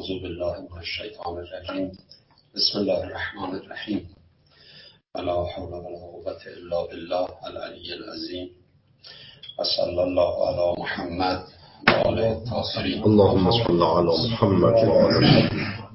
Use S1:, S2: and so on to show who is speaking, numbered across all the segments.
S1: اعوذ بالله من الشیطان الرجیم. بسم الله الرحمن الرحیم. ولا حول ولا قوة الا بالله العلی العظیم. و صلی الله علی محمد و آله الطاهرین.
S2: اللهم صل علی محمد و آله.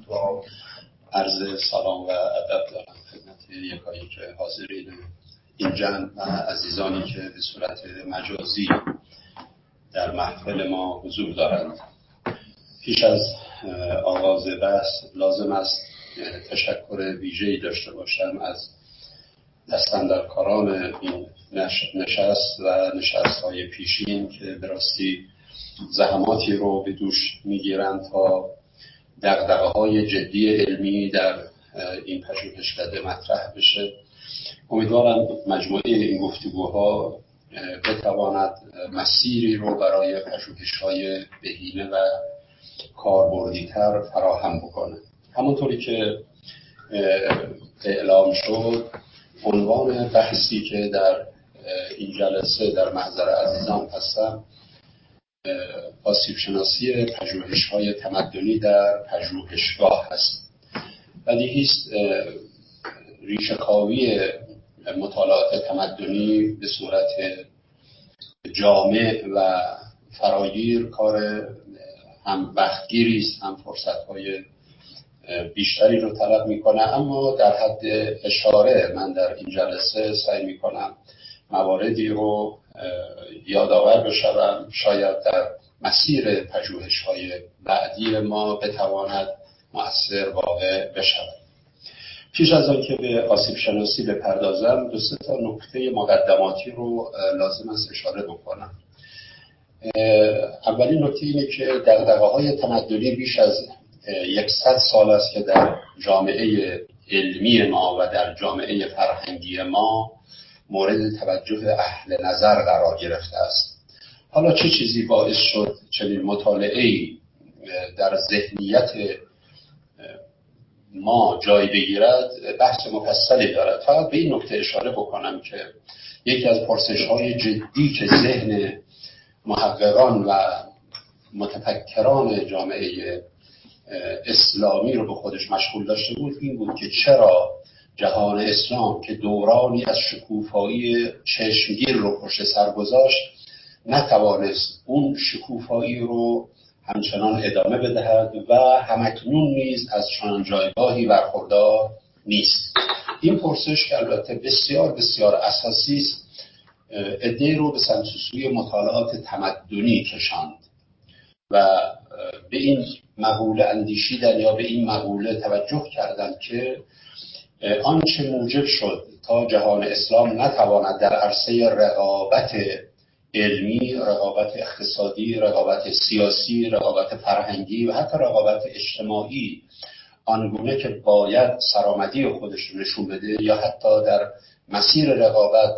S1: عرض سلام و ادب دارم خدمت یکایک حاضرین این جمع و عزیزانی که به صورت مجازی در محفل ما حضور دارند. پیش از آغاز بحث لازم است تشکر ویژه‌ای داشته باشم از دستاندرکاران این نشست و نشست‌های پیشین که به راستی زحماتی رو به دوش می‌گیرند تا دغدغه‌های جدی علمی در این پژوهشکده مطرح بشه. امیدوارم مجموعه این گفتگوها بتواند مسیری رو برای پژوهش‌های بهینه و کاربردی‌تر فراهم بکنه. همونطوری که اعلام شد، عنوان بحثی که در این جلسه در محضر عزیزان هستم آسیب شناسی پژوهش‌های تمدنی در پژوهشگاه هست. بدیهی است ریشه‌کاوی مطالعات تمدنی به صورت جامع و فراگیر کار هم وقتگیری است، هم فرصت‌های بیشتری رو طلب می‌کنه، اما در حد اشاره من در این جلسه سعی می‌کنم مواردی رو یادآور بشوم شاید در مسیر پژوهش‌های بعدی ما بتواند مؤثر واقع بشود. پیش از آن که به آسیب شناسی بپردازم، دو سه تا نکته مقدماتی رو لازم است اشاره بکنم. اولین نکته اینه که دغدغه‌های تمدنی بیش از 100 سال است که در جامعه علمی ما و در جامعه فرهنگی ما مورد توجه اهل نظر قرار گرفته است. حالا چه چیزی باعث شد چنین مطالعه‌ای در ذهنیت ما جای بگیرد بحث مفصلی دارد. فقط به این نکته اشاره بکنم که یکی از پرسش‌های جدی که ذهن محققان و متفکران جامعه اسلامی رو به خودش مشغول داشته بود این بود که چرا جهان اسلام که دورانی از شکوفایی چشمگیر رو پشت سر گذاشت نتوانست اون شکوفایی رو همچنان ادامه بدهد و همکنون نیز از چنان جایگاهی برخوردار نیست. این پرسش که البته بسیار بسیار اساسی است عده‌ای رو به سمت سوی مطالعات تمدنی کشاند و به این مقوله اندیشیدن یا به این مقوله توجه کردند که آنچه موجب شد تا جهان اسلام نتواند در عرصه رقابت علمی، رقابت اقتصادی، رقابت سیاسی، رقابت فرهنگی و حتی رقابت اجتماعی آنگونه که باید سرآمدی خودش رو نشون بده یا حتی در مسیر رقابت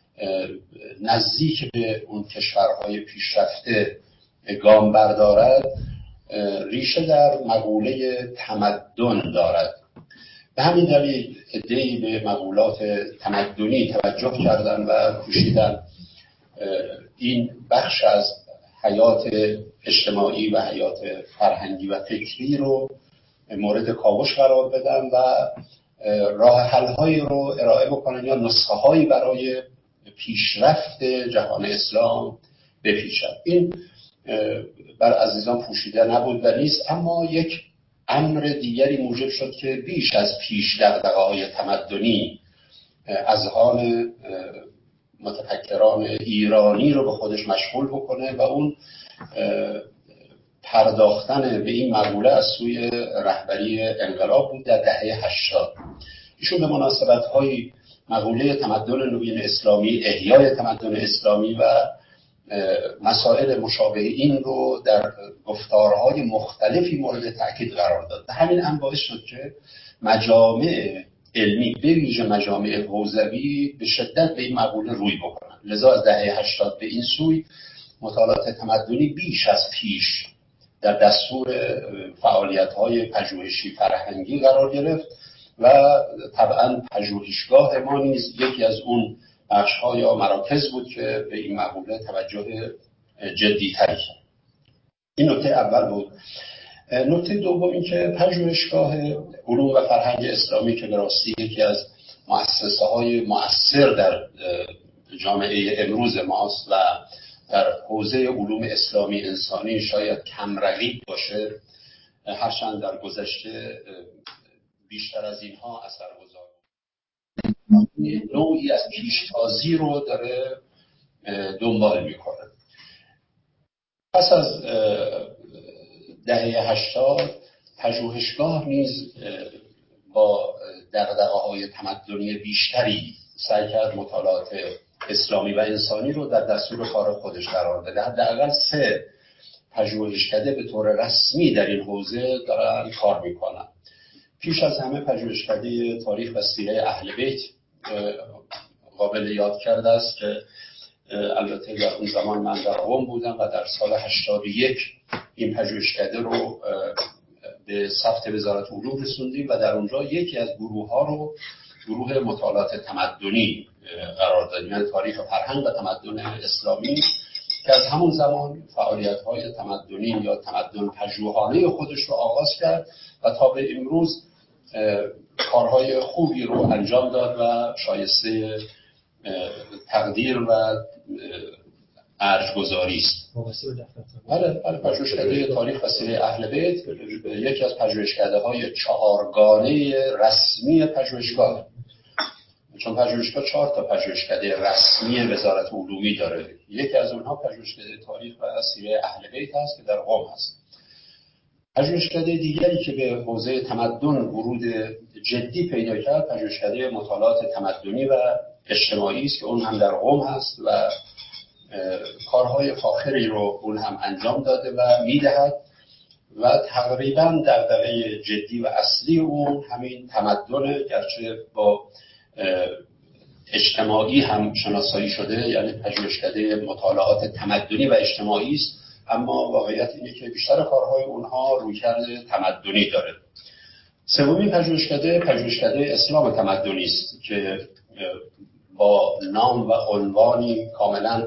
S1: نزدیک به اون کشورهای پیشرفته گام بردارد، ریشه در مقوله تمدن دارد. به همین دلیل عده‌ای به مقولات تمدنی توجه کردن و کوشیدن این بخش از حیات اجتماعی و حیات فرهنگی و فکری رو مورد کاوش قرار بدن و راه حل‌هایی رو ارائه بکنن یا نسخه‌هایی برای پیشرفت جهان اسلام بپیچند. این بر عزیزان پوشیده نبود و نیست، اما یک امر دیگری موجب شد که بیش از پیش دغدغه‌های تمدنی اذهان متفکران ایرانی رو به خودش مشغول بکنه و اون پرداختن به این مقوله از سوی رهبری انقلاب بود در دهه 80. ایشون به مناسبت‌های مقوله تمدن نوین اسلامی، احیای تمدن اسلامی و مسائل مشابه این رو در گفتارهای مختلفی مورد تأکید قرار داد. همین هم باعث شد که مجامع علمی به ویژه مجامع حوزوی به شدت به این مقوله روی بکنن. لذا از دهه 80 به این سوی مطالعات تمدنی بیش از پیش در دستور فعالیت‌های پژوهشی فرهنگی قرار گرفت و طبعاً پژوهشگاه ما نیز یکی از اون بخش‌ها یا مراکز بود که به این مقوله توجه جدی‌تری کرد. این نکته اول بود. نکته دوم این که پژوهشگاه علوم و فرهنگ اسلامی که به راستی یکی از مؤسسه‌های مؤثر در جامعه امروز ماست و در حوزه علوم اسلامی انسانی شاید کم رقیب باشه، هرچند در گذشته بیشتر از اینها اثرگذار بود، نوعی از پیشتازی رو داره دنبال میکنه. پس از دهه 80 پژوهشگاه نیز با دغدغه‌های تمدنی بیشتری سعی کرد مطالعات اسلامی و انسانی رو در دستور کار خودش قرار بده. حداقل 3 پژوهشکده به طور رسمی در این حوزه دارن کار میکنن. پیش از همه پژوهشکده تاریخ و سیره اهل بیت قابل یاد کرده است که البته در اون زمان من در قم بودم و در سال 81 این پژوهشکده رو به ثبت وزارت علوم رسوندیم و در اونجا یکی از گروه‌ها رو گروه مطالعات تمدنی قرار دادیم، یعنی تاریخ فرهنگ و تمدن اسلامی، که از همون زمان فعالیت‌های تمدنی یا تمدن پژوهانه خودش رو آغاز کرد و تا به امروز کارهای خوبی رو انجام داد و شایسته تقدیر و ارجگذاری است. بله پژوهشکده تاریخ و سیره اهل بیت یکی از پژوهشکده‌های 4گانه رسمی پژوهشگاه، چون پژوهشگاه 4 تا پژوهشکده رسمی وزارت علومی داره. یکی از اونها پژوهشکده تاریخ و سیره اهل بیت هست که در قم هست. پژوهشکده دیگری که به حوزه تمدن ورود جدی پیدا کرد پژوهشکده مطالعات تمدنی و اجتماعی است که اون هم در قم هست و کارهای فاخری رو اون هم انجام داده و میدهد و تقریبا دغدغه جدی و اصلی اون همین تمدن، گرچه با اجتماعی هم شناسایی شده، یعنی پژوهشکده مطالعات تمدنی و اجتماعی است، اما واقعیت اینه که بیشتر کارهای اونها رویکرد تمدنی داره. سومین پژوهشکده اسلام تمدنی است که با نام و عنوانی کاملا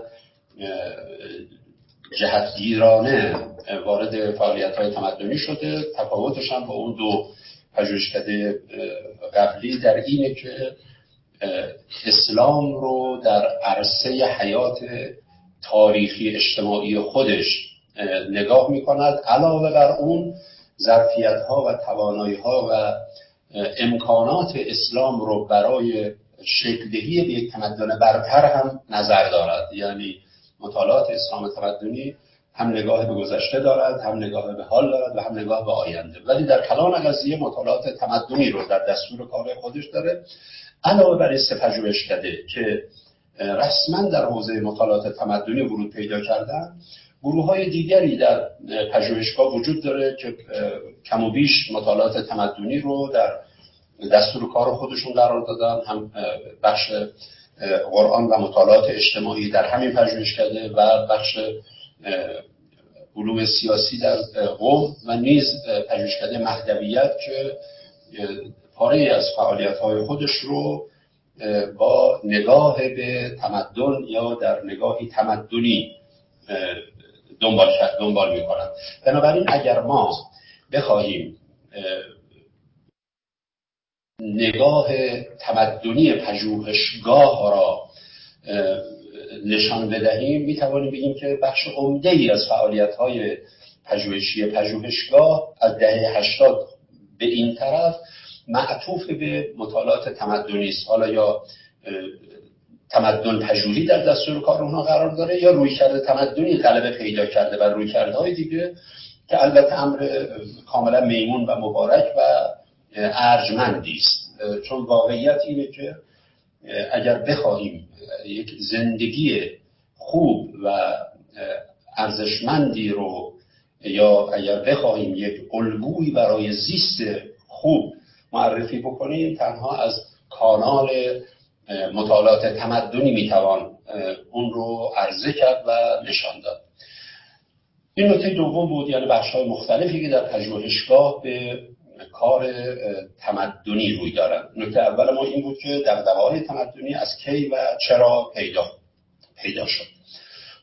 S1: جهتگیرانه وارد فعالیت‌های تمدنی شده. تفاوتش هم با اون 2 پژوهشکده قبلی در اینه که اسلام رو در عرصه حیات تاریخی اجتماعی خودش نگاه می‌کند، علاوه بر اون ظرفیت‌ها و توانایی‌ها و امکانات اسلام رو برای شکل‌دهی به یک تمدن برتر هم نظر دارد. یعنی مطالعات اسلام تمدنی هم نگاه به گذشته دارد، هم نگاه به حال دارد و هم نگاه به آینده، ولی در کلان قضیه مطالعات تمدنی رو در دستور کار خودش داره. علاوه بر این 3 پژوهشکده که رسما در حوزه مطالعات تمدنی ورود پیدا کردن، گروه‌های دیگری در پژوهشگاه وجود داره که کم و بیش مطالعات تمدنی رو در دستور کار خودشون قرار دادن. هم بخش قرآن و مطالعات اجتماعی در همین پژوهشکده و بخش علوم سیاسی در قم و نیز پژوهشکده مهدویت که پاره از فعالیت‌های خودش رو با نگاه به تمدن یا در نگاهی تمدنی دنبال می‌کنند. بنابراین اگر ما بخواهیم نگاه تمدنی پژوهشگاه را نشان بدهیم، میتوانیم بگیم که بخش عمده‌ای از فعالیت‌های پژوهشی پژوهشگاه از دهه 80 به این طرف معطوف به مطالعات تمدنی است. حالا یا تمدن پژوهی در دستور کار اونها قرار داره یا رویکرد تمدنی غلبه پیدا کرده بر رویکردهای دیگه که البته امر کاملا میمون و مبارک و ارجمندی است. چون واقعیت اینه که اگر بخواهیم یک زندگی خوب و ارزشمندی رو یا اگر بخواهیم یک الگویی برای زیست خوب معرفی بکنیم، تنها از کانال مطالعات تمدنی میتوان اون رو عرضه کرد و نشان داد. این نکته دوم بود، یعنی بخش‌های مختلفی که در پژوهشگاه به کار تمدنی روی دارند. نکته اول ما این بود که دغدغه‌های تمدنی از کی و چرا پیدا شد.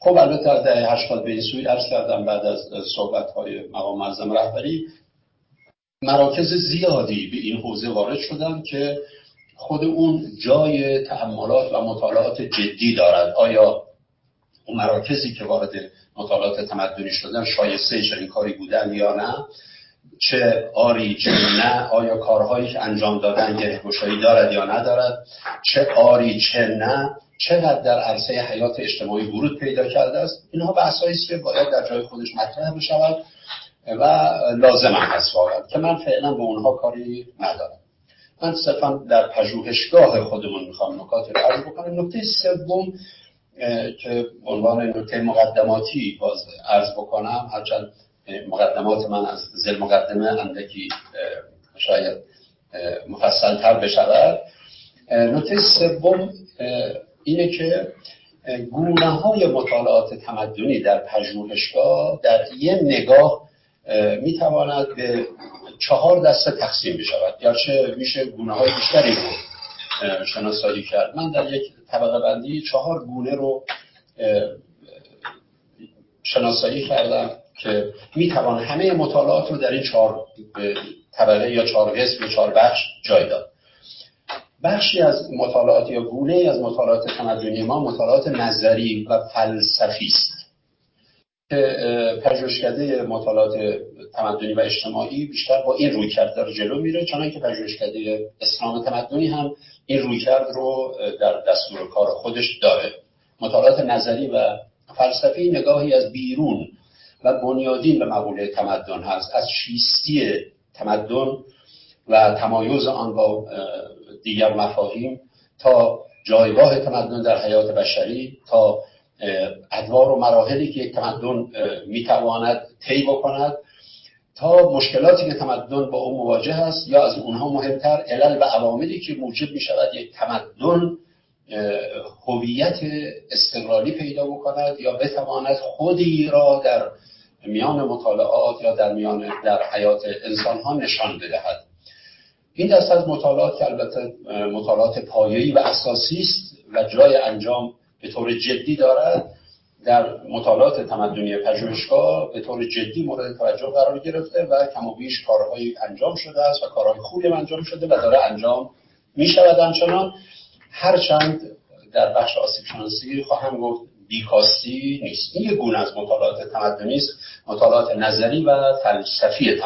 S1: خب البته از دهه 80 به این سوی عرض کردم بعد از صحبت‌های مقام معظم رهبری مراکز زیادی به این حوزه وارد شدن که خود اون جای تأملات و مطالعات جدی دارد. آیا اون مراکزی که وارد مطالعات تمدنی شدن شایسته چنین کاری بودن یا نه؟ چه آری چه نه؟ آیا کارهایی که انجام دادن گره‌گشایی دارد یا ندارد؟ چه آری چه نه؟ چقدر در عرصه حیات اجتماعی ورود پیدا کرده است؟ اینها بحثایی است که باید در جای خودش مطرح بشود و لازم هم هست واقعا که من فعلا به اونها کاری ندارم. من صرفا در پژوهشگاه خودمون میخوام نکاتی رو عرض بکنم. نکته سوم که عنوان نکته مقدماتی باز عرض بکنم، هرچند مقدمات من از ذیل مقدمه اندکی شاید مفصل تر بشود. نکته سوم اینه که گونه‌های مطالعات تمدنی در پژوهشگاه در یک نگاه میتواند به 4 دسته تقسیم بشود، گرچه میشه گونه‌های بیشتری رو شناسایی کرد. من در یک طبقه بندی 4 گونه رو شناسایی کردم که میتوان همه مطالعات رو در این 4 طبقه یا 4 قسم یا 4 بخش جای داد. بخشی از مطالعات یا گونه از مطالعات تمدنی ما مطالعات نظری و فلسفی است که پژوهشکده مطالعات تمدنی و اجتماعی بیشتر با این رویکرد داره جلو میره، چنانکه پژوهشکده اسلام تمدنی هم این رویکرد رو در دستور کار خودش داره. مطالعات نظری و فلسفی نگاهی از بیرون و بنیادین به مقوله تمدن هست، از چیستی تمدن و تمایز آن با دیگر مفاهیم تا جایگاه تمدن در حیات بشری، تا ادوار و مراحلی که یک تمدن میتواند طی بکند، تا مشکلاتی که تمدن با اون مواجه است، یا از اونها مهمتر علل و عواملی که موجب میشود یک تمدن هویت استقلالی پیدا بکند یا بتواند خودی را در میان مطالعات یا در حیات انسان ها نشان بدهد. این دسته از مطالعات که البته مطالعات پایه‌ای و اساسی است و جای انجام به طور جدی دارد، در مطالعات تمدنی پژوهشگاه به طور جدی مورد توجه قرار گرفته و کم و بیش کارهایی انجام شده است و کارهای خوبی انجام شده و داره انجام می شود همچنان، هرچند در بخش آسیب شناسی خواهم گفت بیکاستی نیست. این یک گونه از مطالعات تمدنی است، مطالعات نظری و فلسفی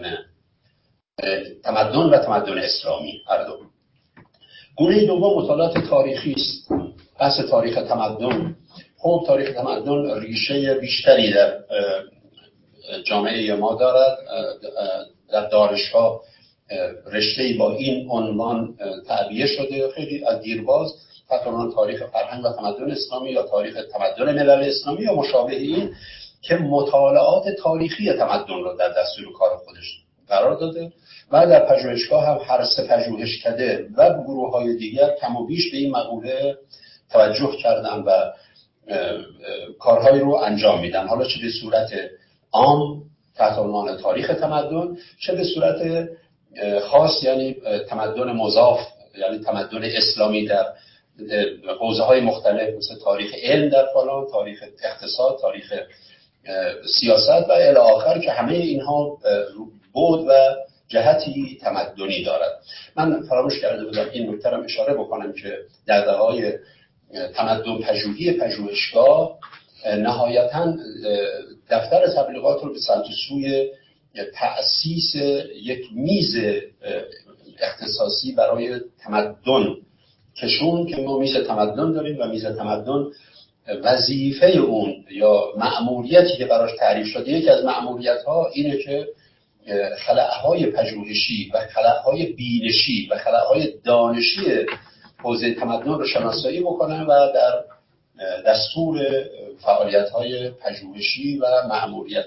S1: تمدن و تمدن اسلامی هر دو. گونه دوم مطالعات تاریخی است، بحث تاریخ تمدن. خب تاریخ تمدن ریشه بیشتری در جامعه ما دارد. در دانشگاه رشته‌ای با این عنوان تعبیه شده خیلی از دیرباز، تحت عنوان تاریخ فرهنگ و تمدن اسلامی یا تاریخ تمدن ملل اسلامی یا مشابه این، که مطالعات تاریخی تمدن رو در دستور کار خودش قرار داده و در پژوهشگاه هم هر سه پژوهشکده و گروه‌های دیگر کم و بیش به این مقوله توجه کردن و کارهایی رو انجام میدن، حالا چه به صورت عام تحت عنوان تاریخ تمدن، چه به صورت خاص یعنی تمدن مضاف، یعنی تمدن اسلامی در حوزه‌های مختلف مثل تاریخ علم در فلان، تاریخ اقتصاد، تاریخ سیاست و الی آخر، که همه اینها بود و جهتی تمدنی دارد. من فراموش کرده بودم این نکته را اشاره بکنم که در دهه‌های تمدن پژوهی پژوهشگاه نهایتاً دفتر تبلیغات رو به سمت سوی تأسیس یک میز اختصاصی برای تمدن کشون که ما میز تمدن داریم و میز تمدن وظیفه اون یا مأموریتی که براش تعریف شده، یکی از مأموریت‌ها اینه که خلاهای پژوهشی و خلاهای بینشی و خلاهای دانشی حوزه تمدن رو شناسایی بکنن و در دستور فعالیت‌های پژوهشی و مأموریت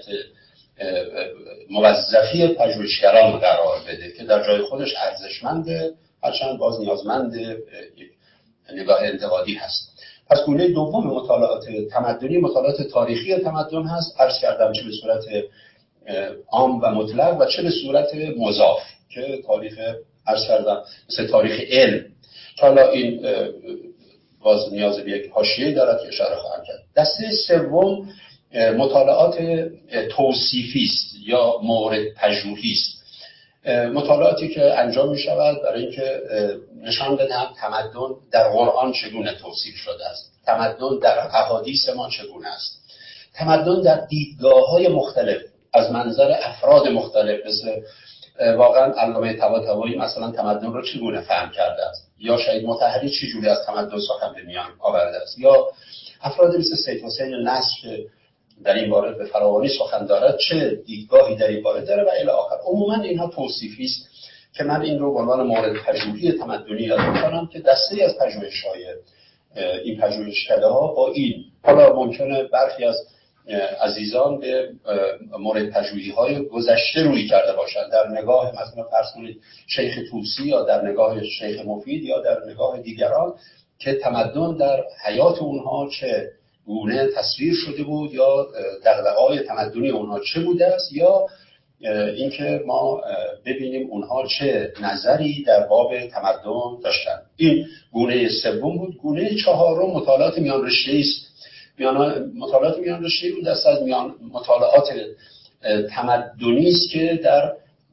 S1: موظفی پژوهشگران قرار بده که در جای خودش ارزشمنده، هرچند باز نیازمند یک نگاه انتقادی هست. پس گونه دوم مطالعات تمدنی مطالعات تاریخی تمدن هست، عرض کردم چه به صورت عام و مطلق و چه به صورت مضاف که تاریخ عرض کردم مثل تاریخ علم. حالا این باز نیاز به یک حاشیه دارد که اشاره خواهم کرد. دسته سوم مطالعات توصیفی است یا مورد پژوهی است. مطالعاتی که انجام می شود برای اینکه نشان بدهند تمدن در قرآن چگونه توصیف شده است، تمدن در احادیث ما چگونه است، تمدن در دیدگاه‌های مختلف از منظر افراد مختلف، مثل واقعا علامه طباطبایی مثلا تمدن رو چگونه فهم کرده است، یا شهید مطهری چجوری از تمدن سخن به میان آورده است، یا افراد مثل سید حسین نصر که در این باره به فراوانی سخن دارد چه دیدگاهی در این باره داره و الی آخر. عموما اینها توصیفی است که من این رو به عنوان مورد پژوهی تمدنی یاد می‌کنم که دسته از پژوهش‌های این پژوهشکده‌ها با این، حالا ممکنه برخی از عزیزان به مورد پژوهی‌های گذشته روی کرده باشند، در نگاه مثلا فرض کنید شیخ طوسی یا در نگاه شیخ مفید یا در نگاه دیگران که تمدن در حیات اونها چه گونه تصویر شده بود یا دغدغه‌های تمدنی اونها چه بوده است، یا اینکه ما ببینیم اونها چه نظری در باب تمدن داشتند. این گونه سوم بود. گونه چهارم مطالعات میان رشته‌ای است. مطالعات میان رشته‌ای اون دست از مطالعات تمدنی است که در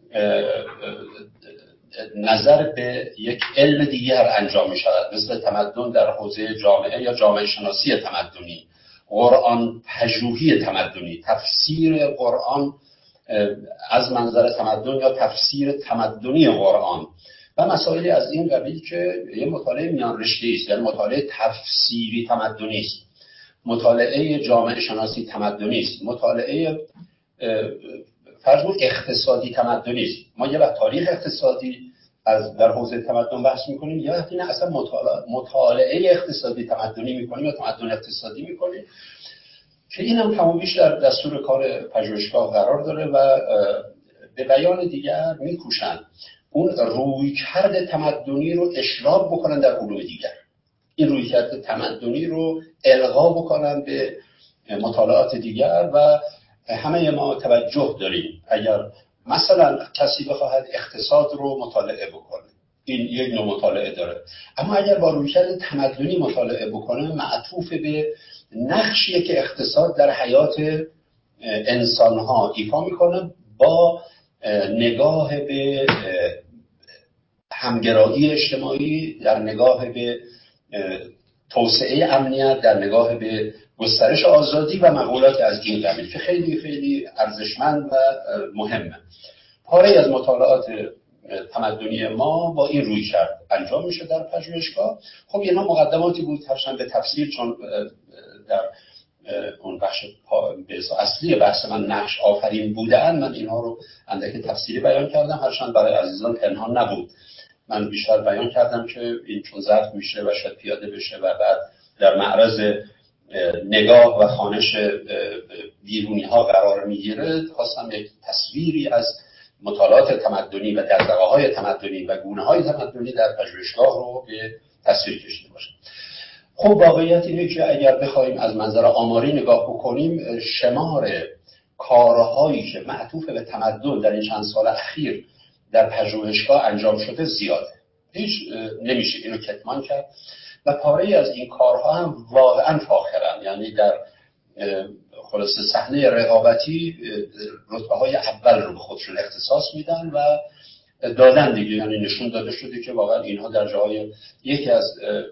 S1: نظر به یک علم دیگر انجام می شود، مثل تمدن در حوزه جامعه یا جامعه شناسی تمدنی، قرآن پژوهی تمدنی، تفسیر قرآن از منظر تمدن یا تفسیر تمدنی قرآن و مسائلی از این قبیل که یه مطالعه میان رشته‌ای است، یعنی مطالعه تفسیری تمدنی است، مطالعه جامعه شناسی تمدنی است، مطالعه فرض کن اقتصادی تمدنی است. ما یه وقت تاریخ اقتصادی از در حوزه تمدن بحث می‌کنیم، یا وقتی نه اصلا مطالعه اقتصادی تمدنی می‌کنیم یا تمدن اقتصادی می‌کنیم، که این هم کم و بیش در دستور کار پژوهشگاه قرار داره و به بیان دیگر می‌کوشند اون رویکرد تمدنی رو اشراف بکنن در علوم دیگر، این رویکرد تمدنی رو القا بکنن به مطالعات دیگر. و همه ما توجه داریم اگر مثلا کسی بخواهد اقتصاد رو مطالعه بکنه، این یک نوع مطالعه داره، اما اگر با رویکرد تمدنی مطالعه بکنه معطوف به نقشی که اقتصاد در حیات انسانها ایفا میکنه با نگاه به همگرایی اجتماعی، در نگاه به توسعه امنیت، در نگاه به گسترش آزادی و مقولات از این قبیل که خیلی خیلی ارزشمند و مهمه. پاره از مطالعات تمدنی ما با این روی کرد انجام میشه در پژوهشگاه. خب اینا مقدماتی بود هرچند به تفصیل، چون در اون بخش اصلی بحث من نقش آفرین بودن، من اینها رو اندک تفصیلی بیان کردم، هرچند برای عزیزان پنهان نبود. من بیشتر بیان کردم که این چون ضبط میشه و شاید پیاده بشه و بعد در معرض نگاه و خوانش بیرونی ها قرار میگیره، خواستم یک تصویری از مطالعات تمدنی و دغدغه‌های تمدنی و گونه‌های تمدنی در پژوهشگاه رو به تصویر کشیده باشم. خب واقعیت اینه که اگر بخوایم از منظر آماری نگاه بکنیم، شمار کارهایی که معطوف به تمدن در این چند سال اخیر در پژوهشگاه انجام شده زیاده، هیچ نمیشه اینو کتمان کرد و پاره از این کارها هم واقعا فاخرن، یعنی در خلاصه صحنه رقابتی رتبه‌های اول رو به خودشون اختصاص میدن و دادن دیگه، یعنی نشون داده شده که واقعا اینها در جای یکی از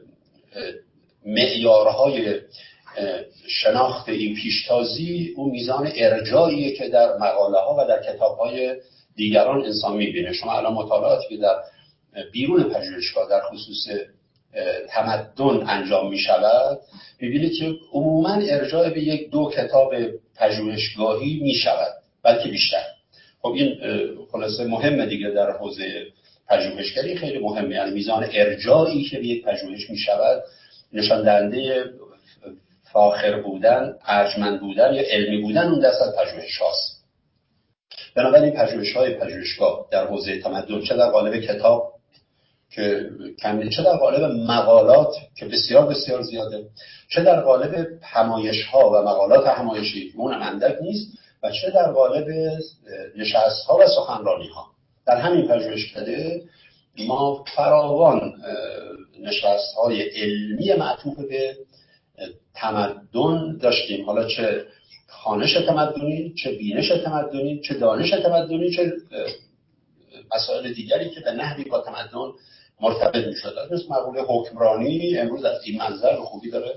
S1: معیارهای شناخت این پیشتازی اون میزان ارجاعیه که در مقاله ها و در کتاب های دیگران انسان میبینه. شما الان مطالعاتی که در بیرون پژوهشگاه در خصوص تمدن انجام میشود میبینید که عموما ارجاع به یک دو کتاب پژوهشگاهی میشود، بلکه بیشتر. خب این خلاصه مهمه دیگه، در حوزه پژوهشگری خیلی مهمه، یعنی میزان ارجاعی که به یک پژوهش میشود نشان دهنده فاخر بودن، ارجمند بودن یا علمی بودن اون دست از پژوهش هاست. بنابراین پژوهش‌های پژوهشگاه در حوزه تمدن، چه در قالب کتاب که کمی، چه در قالب مقالات که بسیار بسیار زیاده، چه در قالب همایش‌ها و مقالات همایشی اون هم اندک نیست، و چه در قالب نشست‌ها و سخنرانی‌ها، در همین پژوهشکده ما فراوان نشست‌های علمی معطوف به تمدن داشتیم، حالا چه خوانش تمدنی، چه بینش تمدنی، چه دانش تمدنی، چه مسائل دیگری که به نحوی با تمدن مرتبط می‌شد. مثل مقوله حکمرانی امروز از این منظر رو خوبی داره.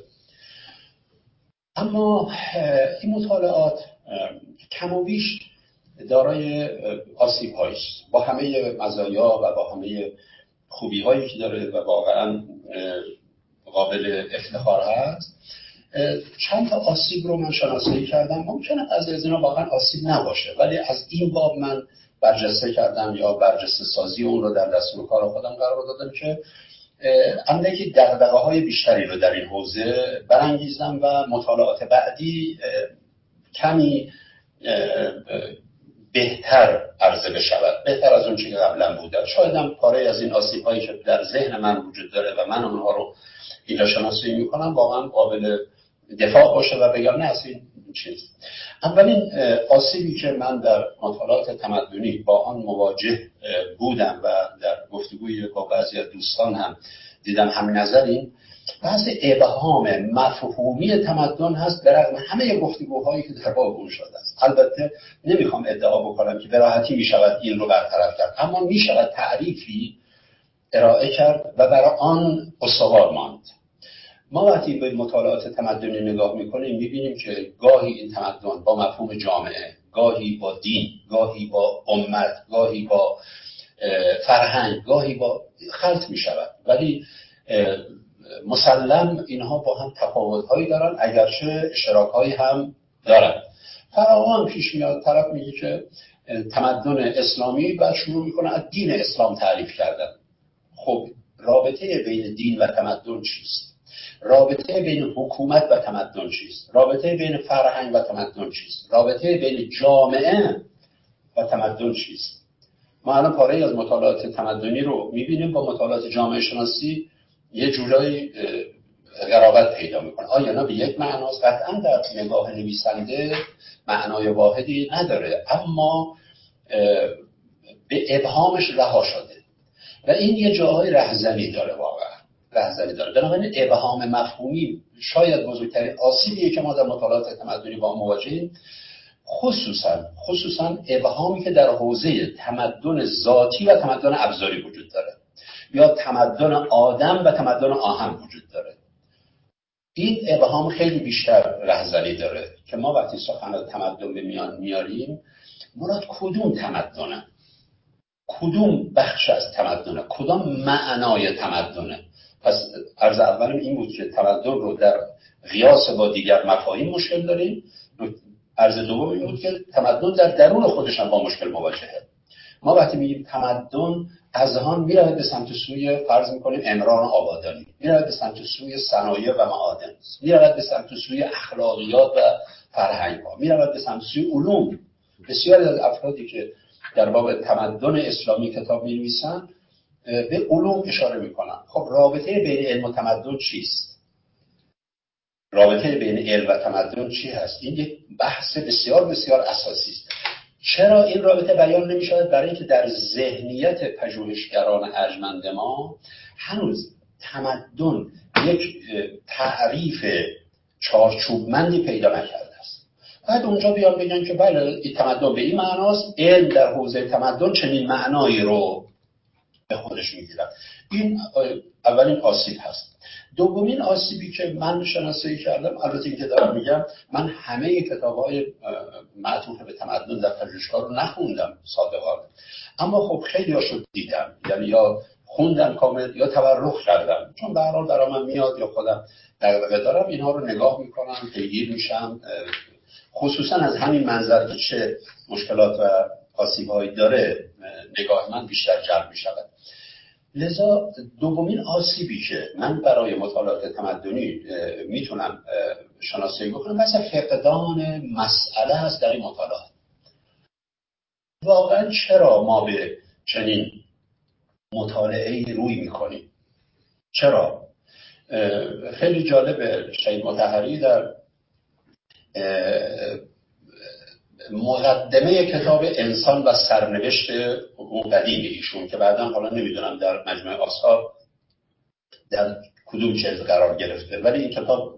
S1: اما این مطالعات کم و بیش دارای آسیب‌هایی است، با همه مزایا و با همه خوبی‌هایی که داره و واقعاً قابل افتخار هست. چند تا آسیب رو من شناسایی کردم. ممکنه از اینا واقعاً آسیب نباشه، ولی از این باب من برجسته کردم یا برجسته سازی اون رو در دستور کار خودم قرار دادم که اندکی دغدغه‌های بیشتری رو در این حوزه برانگیزم و مطالعات بعدی کمی بهتر عرضه بشود، بهتر از اون چیزی که قبلا بوده. شاید هم پاره از این آسیب‌هایی که در ذهن من وجود داره و من اونها رو اینجا شناسایی می‌کنم واقعا قابل دفاع باشه و بگم نه از این چیز. اولین آسیبی که من در مطالعات تمدنی با آن مواجه بودم و در گفتگوی با بعضی از دوستان هم دیدم همین نظریم، بحث ابهام مفهومی تمدن هست در رغم همه گفتگوهایی که در باب اون شده است. البته نمیخوام ادعا بکنم که به راحتی میشود این رو برطرف کرد، اما میشود تعریفی ارائه کرد و برای آن استوار ماند. ما وقتی به مطالعات تمدنی نگاه میکنیم میبینیم که گاهی این تمدن با مفهوم جامعه، گاهی با دین، گاهی با امت، گاهی با فرهنگ، گاهی با خلط میشود، ولی مسلم اینها با هم تفاوت‌هایی دارن اگرچه اشتراک‌هایی هم دارن. فراوان پیش میاد طرف میگه که تمدن اسلامی بعد شروع میکنه از دین اسلام تعریف کردن. خب رابطه بین دین و تمدن چیست؟ رابطه بین حکومت و تمدن چیست؟ رابطه بین فرهنگ و تمدن چیست؟ رابطه بین جامعه و تمدن چیست؟ ما الان پاره‌ای از مطالعات تمدنی رو میبینیم با مطالعات جامعه شناسی یه جورایی قرابت پیدا میکنه. آیا نه به یک معناست؟ قطعا در نگاه نویسنده معنای واحدی نداره، اما به ابهامش رها شده و این یه جاهای رهزنی داره، واقعا رهزنی داره. بنابراین ابهام مفهومی شاید بزرگترین آسیبیه که ما در مطالعات تمدنی با مواجهیم، خصوصا ابهامی که در حوزه تمدن ذاتی و تمدن ابزاری وجود داره یا تمدن آدم و تمدن آهن وجود داره. این ابهام خیلی بیشتر رهزنی داره که ما وقتی سخن از تمدن به میان میاریم مراد کدوم تمدنه، کدوم بخش از تمدنه، کدام معنای تمدنه. پس عرض اولم این بود که تمدن رو در قیاس با دیگر مفاهیم مشکل داریم. عرض دوم این بود که تمدن در درون خودش هم با مشکل مواجهه. ما وقتی میگیم تمدن اذهان میره به سمت سوی فرض میکنیم عمران و آبادانی، میره به سمت سوی صنایع و معادن، میره به سمت سوی اخلاقیات و فرهنگ ها، میره به سمت سوی علوم. بسیاری از افرادی که در باب تمدن اسلامی کتاب می‌نویسن به علوم اشاره میکنن. خب رابطه بین علم و تمدن چیست؟ رابطه بین علم و تمدن چی هست؟ این یک بحث بسیار بسیار اساسی است. چرا این رابطه بیان نمی‌شود؟ برای اینکه در ذهنیت پژوهشگران ارجمند ما هنوز تمدن یک تعریف چارچوبمندی پیدا نکرده است. بعد اونجا بیان بگن که بله این تمدن به این معناست، علم در حوزه تمدن چنین معنایی رو به خودش می‌گیرد. این اولین آسیب هست. دومین آسیبی که من شناسایی کردم، البته این که دارم میگم من همه کتاب‌های معطوف به تمدن در پژوهشگاه رو نخوندم صادقانه، اما خب خیلی هاشو دیدم، یعنی یا خوندم کامل یا تبرک کردم، چون به هر حال برای من میاد یا خودم دغدغه دارم اینها رو نگاه میکنم، پیگیر میشم، خصوصا از همین منظر که چه مشکلات و آسیب‌هایی داره نگاه من بیشتر جلب میشود. لذا دومین آسیبی که من برای مطالعات تمدنی میتونم شناسایی بکنم مثلا فقدان مسئله هست در این مطالعات. واقعا چرا ما به چنین مطالعه‌ای روی میکنیم؟ چرا؟ خیلی جالبه شهید مطهری در مقدمه کتاب انسان و سرنوشت اون قدیم ایشون که بعداً حالا نمیدونم در مجموعه آثار در کدوم جلد قرار گرفته، ولی این کتاب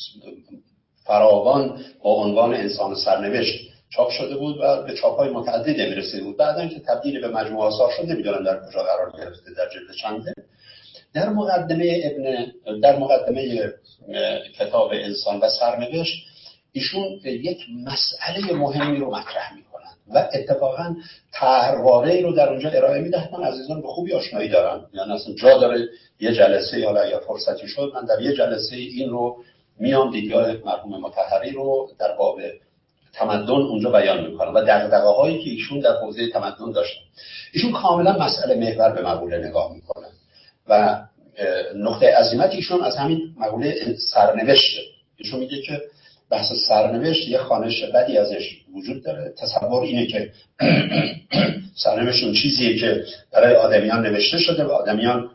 S1: فراوان با عنوان انسان سرنوشت چاپ شده بود و به چاپ‌های متعددی می‌رسیده بود. بعد اینکه تبدیل به مجموعه آثار شد نمی‌دونم در کجا قرار گرفته، در جلد چنده. در مقدمه کتاب انسان و سرنوشت ایشون یک مسئله مهمی رو مطرح می‌کنن و اتفاقاً طرحواره‌ای رو در اونجا ارائه می‌دهند. من عزیزان به خوبی آشنایی دارم، یعنی اصلا جا داره یه جلسه حالا اگر فرصتی شد من در یه جلسه این رو میام دیدگاه مرحوم مطهری رو در باب تمدن اونجا بیان میکنم و دغدغه‌هایی که ایشون در حوزه تمدن داشتن. ایشون کاملا مسئله محور به مقوله نگاه میکنن و نقطه عظمت ایشون از همین مقوله سرنوشته. ایشون میگه که بحث سرنوشت یه خوانش بدی ازش وجود داره. تصور اینه که سرنوشت اون چیزیه که برای آدمیان نوشته شده و آدمیان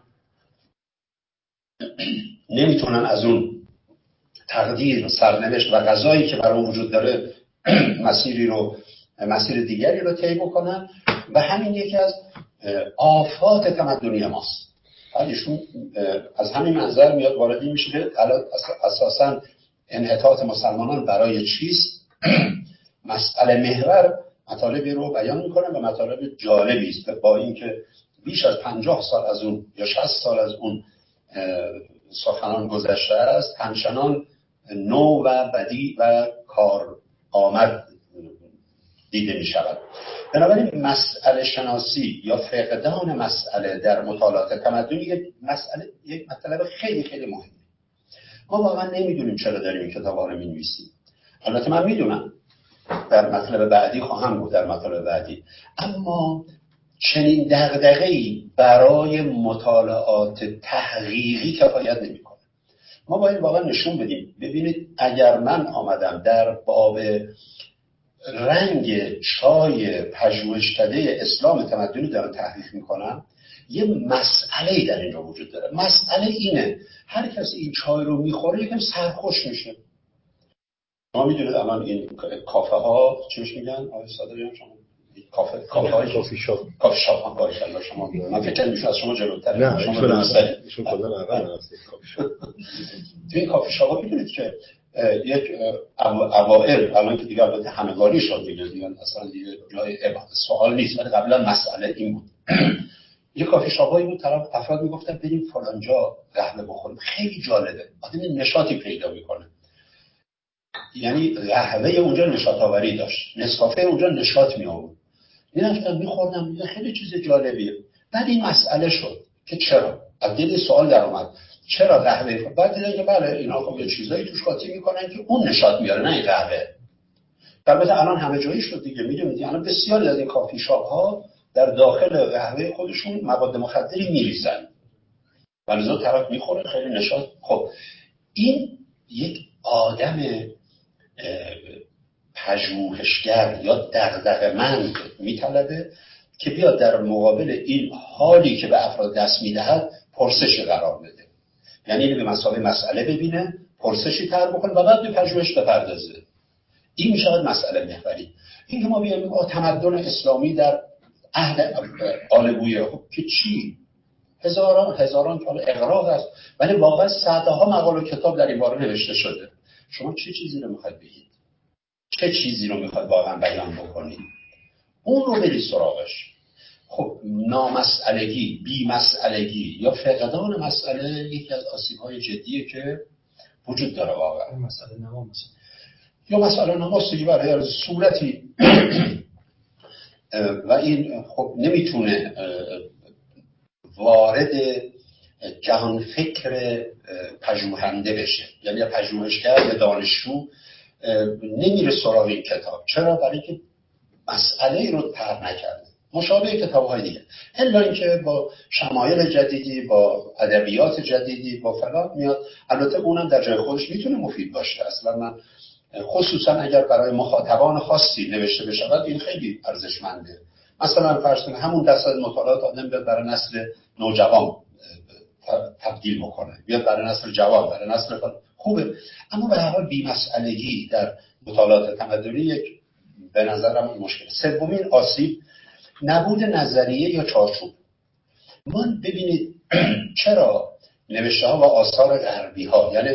S1: نمیتونن از اون تقدیر، سرنوشت و قضایی که برای وجود داره مسیر دیگری رو طی بکنن و همین یکی از آفات تمدنی ماست. ایشون از همین منظر میاد واردی میشه که اساساً انحطاط مسلمانان برای چیست. مسئله محور مطالبی رو بیان میکنه و مطالب جالبی است، با اینکه بیش از 50 سال از اون یا 60 سال از اون سخنان گذشته است، همچنان نو و بدی و کار آمد دیده می شود. بنابراین مسئله شناسی یا فقدان مسئله در مطالعات تمدنی یک مطلب خیلی خیلی مهمه. ما واقعا نمیدونیم چرا داریم این کتابا رو می‌نویسیم. البته من میدونم، در مطلب بعدی خواهم گفت، در مطلب بعدی، اما چنین دغدغه‌ای برای مطالعات تحقیقی کفایت نمی‌کنه. ما باید واقعا نشون بدیم. ببینید اگر من آمدم در باب رنگ چای پژوهشکده اسلام تمدنی دارم تحقیق میکنم، یه مسئله در اینجا وجود داره. مسئله اینه هر کسی این چای رو میخوره یکم سرخوش میشه. شما میدونید الان این کافه ها چیش میگن؟ آقای صادقیان شما کافی شاپ هم باشه شما. من فکر می‌کنم از شما جلوتره.
S2: نه شما ایشون کلا اول هست کافی شاپ.
S1: تو این کافی شاپ ها میدونید که یک اوائل، الان که دیگه البته همگانی شد دیگه اصلا دیگه جای سوال نیست، ولی قبلا مسئله این بود. یه کافی شاپایی بود، طرف افراد میگفتن بریم فلان جا قهوه بخوریم. خیلی جالبه، آدم نشاطی پیدا میکنه. یعنی قهوه اونجا نشاط آوری داشت، نسکافه اونجا نشاط می آورد. میرفتم میخوردم، خیلی چیز جالبیه. بعد این مسئله شد که چرا؟ از دل سوال در اومد چرا قهوه؟ بعد دیدن که بله اینا خب یه چیزایی توش قاطی میکنن که اون نشاط میاره، نه این قهوه. البته الان همه جایی شد دیگه، میدونید الان بسیاری از این کافی شاپ ها در داخل قهوه خودشون مواد مخدری میریزن و لذا طرف میخوره خیلی نشاط. خب این یک آدم پژوهشگر یا دغدغه‌مند میطلبه که بیاد در مقابل این حالی که به افراد دست میدهد پرسش قرار بده. یعنی به مسئله ببینه، پرسشی طرح بکنه و بعد به پژوهش بپردازه. این میشود مسئله محوری. این که ما بیایم تمدن اسلامی در عهد آل بویه، خب که چی؟ هزاران سال اغراق است، ولی واقعا صدها مقاله و کتاب در این باره نوشته شده. شما چه چیزی رو میخواید بگید؟ چه چیزی رو میخواید واقعا بیان بکنید؟ اون رو برید سراغش. خب نامسئلگی، بی‌مسئلگی یا فقدان مسئله یکی از آسیب‌های جدیه که وجود داره واقعا.
S3: مسئله نما
S1: یا مسئله نماستی برای صورتی و این خب نمیتونه وارد جهان فکر پژوهنده بشه. یعنی پژوهشگر یا دانشجو نمیره سراغ این کتاب. چرا؟ برای اینکه مسئله رو طرح نکرده. مشابه کتاب‌های دیگه، الا اینکه با شمایل جدیدی، با ادبیات جدیدی، با فلان میاد. البته اونم در جای خودش میتونه مفید باشه. اصلا من خصوصا اگر برای مخاطبان خاصی نوشته بشه این خیلی ارزشمنده. مثلا فرض کنید همون دست از مطالعات آدم بیاد برای نسل نوجوان تبدیل بکنه، بیاد برای نسل جوان، برای نسل خوبه. اما به هر حال بی‌مسئلگی در مطالعات تمدنی یک به نظرم مشکل. سومین آسیب نبود نظریه یا چارچوب. من ببینید چرا نوشته ها و آثار غربی ها، یعنی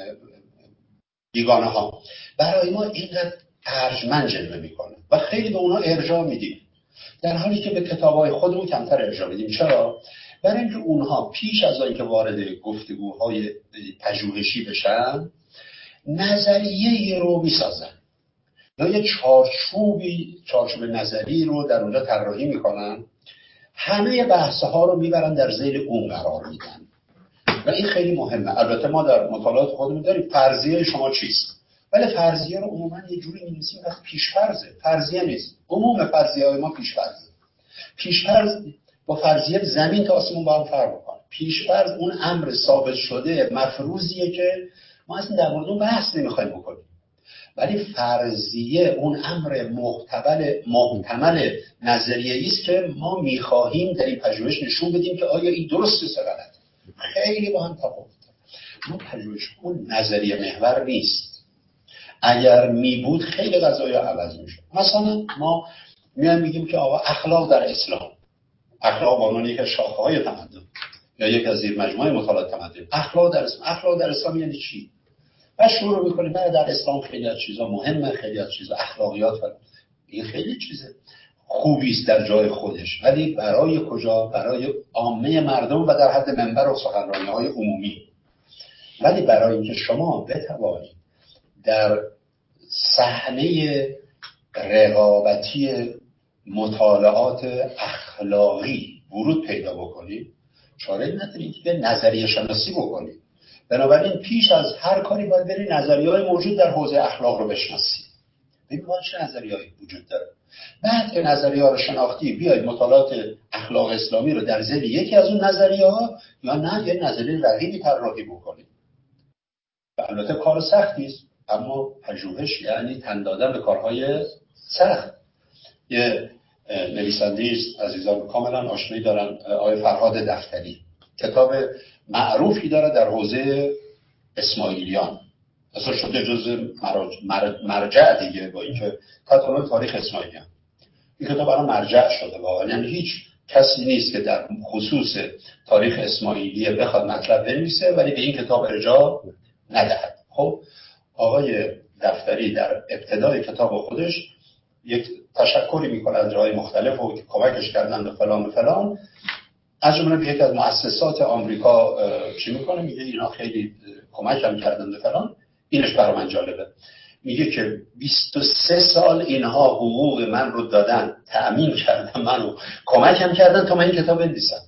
S1: بیگانه ها، برای ما اینقدر ارجمند جلوه میکنه و خیلی به اونا ارجاع میدیم، در حالی که به کتاب‌های خودمون کمتر ارجاع میدیم. چرا؟ برای اینکه اونها پیش از اینکه وارد گفتگوهای پژوهشی بشن نظریه‌ای رو میسازن یا یه چارچوب نظری رو در اونجا طراحی میکنن، همه بحث‌ها رو میبرن در ذیل اون قرار میدن و این خیلی مهمه. البته ما در مطالعات خودمون داریم فرضیه شما چیست، ولی فرضیه رو عموما یه جوری می‌نویسیم وقت پیش‌فرضه، فرضیه نیست. عموم فرضیه‌های ما پیش‌فرضه. پیش‌فرض با فرضیه زمین تا آسمون با هم فرق می‌کنه. پیش‌فرض اون امر ثابت شده مفروضیه که ما اصلا در مورد اون بحث نمی‌خوایم بکنیم، ولی فرضیه اون امر محتمل نظریه‌ای است که ما می‌خواهیم در این پژوهش نشون بدیم که آیا این درسته یا غلطه. خیلی با هم تفاوته. ما پژوهش اون نظریه محور نیست. اگر می بود خیلی قضایا عوض میشه. مثلا ما میگیم که آقا اخلاق در اسلام، اخلاق به عنوان یک از شاخه‌های تمدن یا یک از زیر مجموعه مطالعات تمدن، اخلاق در اسلام یعنی چی؟ و شروع می‌کنیم در اسلام خیلی از چیزا مهمه، خیلی از چیزا اخلاقیات، این خیلی چیزه خوبی است در جای خودش، ولی برای کجا؟ برای عامه مردم و در حد منبر و سخنرانی‌های عمومی. ولی برای اینکه شما بتوانید در صحنه رقابتی مطالعات اخلاقی ورود پیدا بکنید، چاره ندارید که نظریه شناسی بکنید. بنابراین پیش از هر کاری باید برید نظریه‌های موجود در حوزه اخلاق رو بشناسید. ببینید چه نظریه‌ای وجود داره. بعد که نظریه‌ها رو شناختی، بیاید مطالعات اخلاق اسلامی رو در ذیل یکی از اون نظریه‌ها یا نه یه نظریه رقیبی طراحی بکنید. البته کار سختی است، اما پژوهش یعنی تن دادن به کارهای سخت. یه نویسنده است عزیزان کاملا آشنایی دارن، آقای فرهاد دفتری، کتاب معروفی داره در حوزه اسماعیلیان، اصلا شده جزء مرجع دیگه، با اینکه کتاب تاریخ اسماعیلیان این کتاب برای مرجع شده واقعا. یعنی هیچ کسی نیست که در خصوص تاریخ اسماعیلیه بخواد مطلب بنویسه ولی به این کتاب ارجاع ندهد. خب آقای دفتری در ابتدای کتاب خودش یک تشکری میکنه از جای مختلف و کمکش کردن و فلان و فلان، از جمله به یک از مؤسسات آمریکا چی میکنه، میگه اینا خیلی کمکم کردن و فلان. اینش برای من جالبه، میگه که 23 سال اینها حقوق من رو دادن، تأمین کردن منو، کمکم کردن تا من این کتاب بنویسم.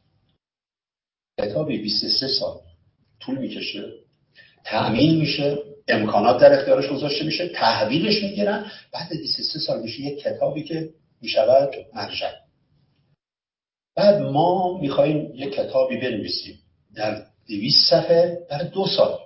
S1: کتابی 23 سال طول میکشه، تأمین میشه، امکانات در اختیارش گذاشته میشه، تحویلش میگیرن، بعد 23 سال میشه یک کتابی که میشود مرجع. بعد ما میخواییم یک کتابی بنویسیم در 200 صفحه برای 2 سال.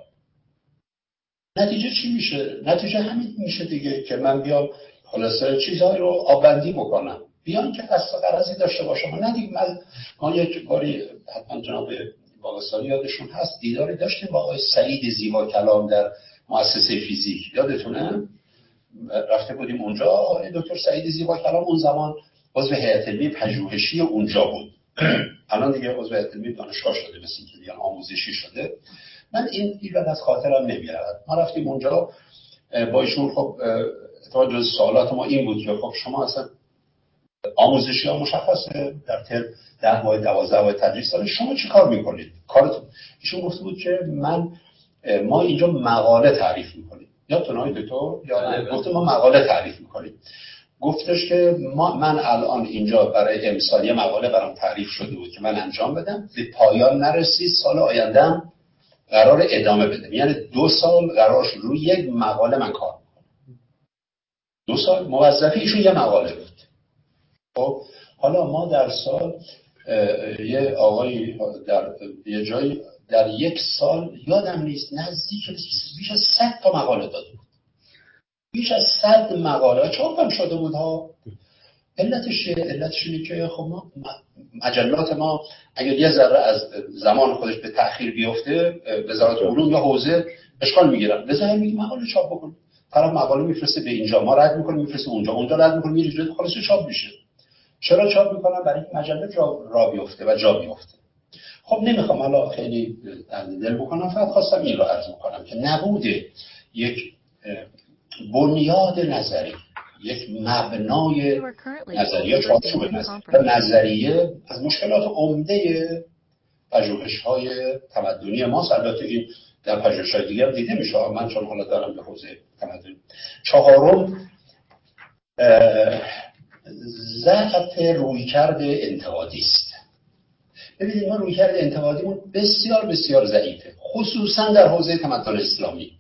S1: نتیجه چی میشه؟ نتیجه همین میشه دیگه که من بیام خلاصه چیزهای رو آببندی بکنم بیان که قصد قرضی داشته باشم. نه دیگه ما یک باری حتما جناب باقرسانی یادشون هست دیداری داشتیم با آقای سعید زیبا کلام در مؤسسه فیزیک، یادتونه؟ رفته بودیم اونجا. آقای دکتر سعید زیبا کلام اون زمان عضو هیئت علمی پژوهشی اونجا بود، الان دیگه عضو هیئت علمی دانشگاه شده، مثل اینکه دیگه آموزشی شده. من این از خاطرم نمیاد. ما رفتیم اونجا با ایشون. خب اتفاقا جز سوالات ما این بود که خب شما اصلا آموزشی ها مشخصه در ترم 10 و 12 و تدریس داره، شما چی کار میکنید؟ کارتون؟ ایشون گفته بود که ما اینجا مقاله تعریف میکنیم. یادتونه آقای دکتر؟ یا گفته ما مقاله تعریف میکنیم. گفتش که من الان اینجا برای امسال یه مقاله برام تعریف شده بود که من انجام بدم، به پایان نرسید، سال آیندهم قرار ادامه بدم. یعنی 2 سال قرار شد روی یک مقاله من کار میکنم. 2 سال موظفی ایشون یه مقاله بود. خب حالا ما در سال یه آقای در یه جایی در 1 سال یادم نیست نزدیک بیش از 100 تا مقاله داده بود. بیش از 100 مقاله چاپ شده بود ها. علتش اینه که خب ما مجلات ما اگر یه ذره از زمان خودش به تأخیر بیفته، وزارت علوم یا حوزه اشکال میگیرن. لذا میگه مقاله چاپ بکن. طرف مقاله میفرسته به اینجا، ما رد میکنیم میفرسته اونجا رد میکنیم میره خلاص چاپ میشه. چرا چاپ میکنن؟ برای اینکه مجله راه بیفته و جا بیفته. خب نمیخوام الان خیلی درد دل بکنم، فقط خواستم این رو عرض بکنم که نبود یک بنیاد نظری، یک مبنای نظری یا چارچوب نظریه از مشکلات عمده پژوهش‌های تمدنی ماست. البته این در پژوهش‌های دیگه هم دیده میشه، من چون حالا دارم به حوزه تمدنی. چهارم، ضعف رویکرد انتقادی است. ببینید ما رویکرد انتقادیمون بسیار بسیار ضعیفه، خصوصا در حوزه تمدن اسلامی.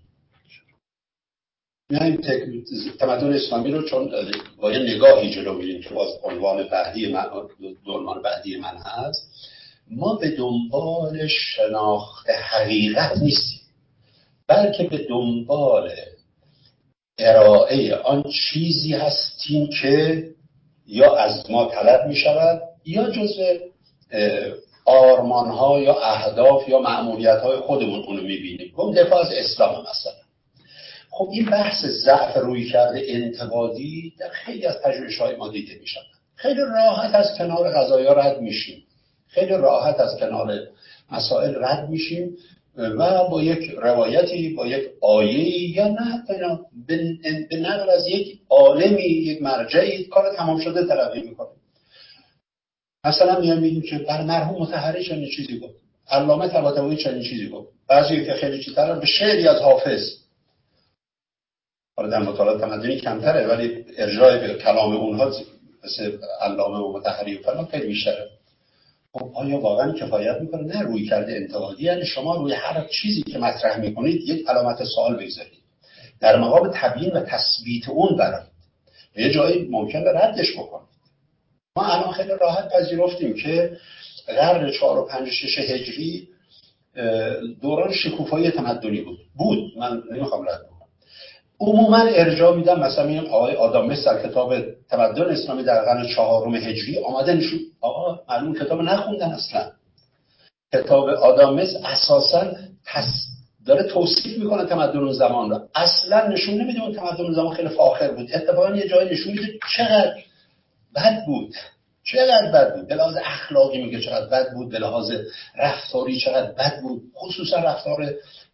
S1: میایم تمدن اسلامی رو چون با یه نگاهی جلو میریم که باز عنوان بعدی من هست، ما به دنبال شناخت حقیقت نیستیم، بلکه به دنبال ارائه آن چیزی هستیم که یا از ما طلب می شود یا جزء آرمان‌ها یا اهداف یا مأموریت‌های خودمون اونو می‌بینیم. گم دفاع از اسلام مثلا. خب این بحث ضعف رویکرد انتقادی در خیلی از پژوهش‌های ما دیده می‌شود. خیلی راحت از کنار قضایا رد میشیم، خیلی راحت از کنار مسائل رد میشیم و با یک روایتی، با یک آیه‌ای یا نه به نقل از یک عالمی، یک مرجعی کار تمام شده تلقی می‌کنیم. مثلا میگیم که بر مرحوم مطهری چنین چیزی گفت، علامه طباطبایی چنین چیزی گفت، بعضی که خیلی چیزتر به شعری از حافظ، حالا در مطالعات تمدنی کمتره ولی ارجاع به کلام اونها مثل علامه و مطهری و فلان خیلی بیشتره. خب آیا واقعا کفایت میکنه؟ نه. روی کرده انتقادی یعنی شما روی هر چیزی که مطرح میکنید یک علامت سوال بگذارید، در مقام تبیین و تثبیت اون برید، یه جایی ممکنه ردش بکنید. ما الان خیلی راحت پذیرفتیم که قرن 4 و 5 و 6 هجری دوران شکوفایی تمدنی بود. من نمیخوام رد کنم. عموما ارجاع میدم مثلا این آقای آدامس در کتاب تمدن اسلامی در قرن 4 هجری آمده نشون آقا معلوم کتاب نخوندن اصلا. کتاب آدامس اساسا داره توصیف میکنه تمدن اون زمان رو، اصلا نشون نمیده اون تمدن اون زمان خیلی فاخر بود. اتفاقا یه جایی نشون میده چقدر بد بود، چقدر بد بود. به لحاظ اخلاقی میگه چقدر بد بود، به لحاظ رفتاری چقدر بد بود، خصوصا رفتار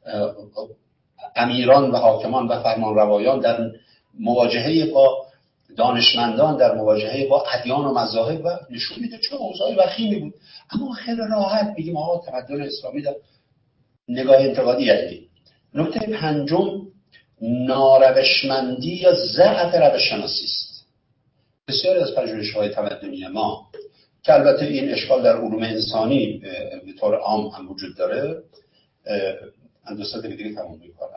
S1: امیران و حاکمان و فرمانروایان در مواجهه با دانشمندان، در مواجهه با ادیان و مذاهب، و نشون میده چه اوضاع وخیمی بود. اما خیلی راحت میگیم آقا تمدن اسلامی در نگاه انتقادی. یعنی نکته پنجم، ناروشمندی یا ضعف روش‌شناسی است. بسیاری از پژوهش‌های تمدنی ما که البته این اشکال در علوم انسانی به طور عام هم وجود داره، اندوسته دیگه تمام می‌کنن.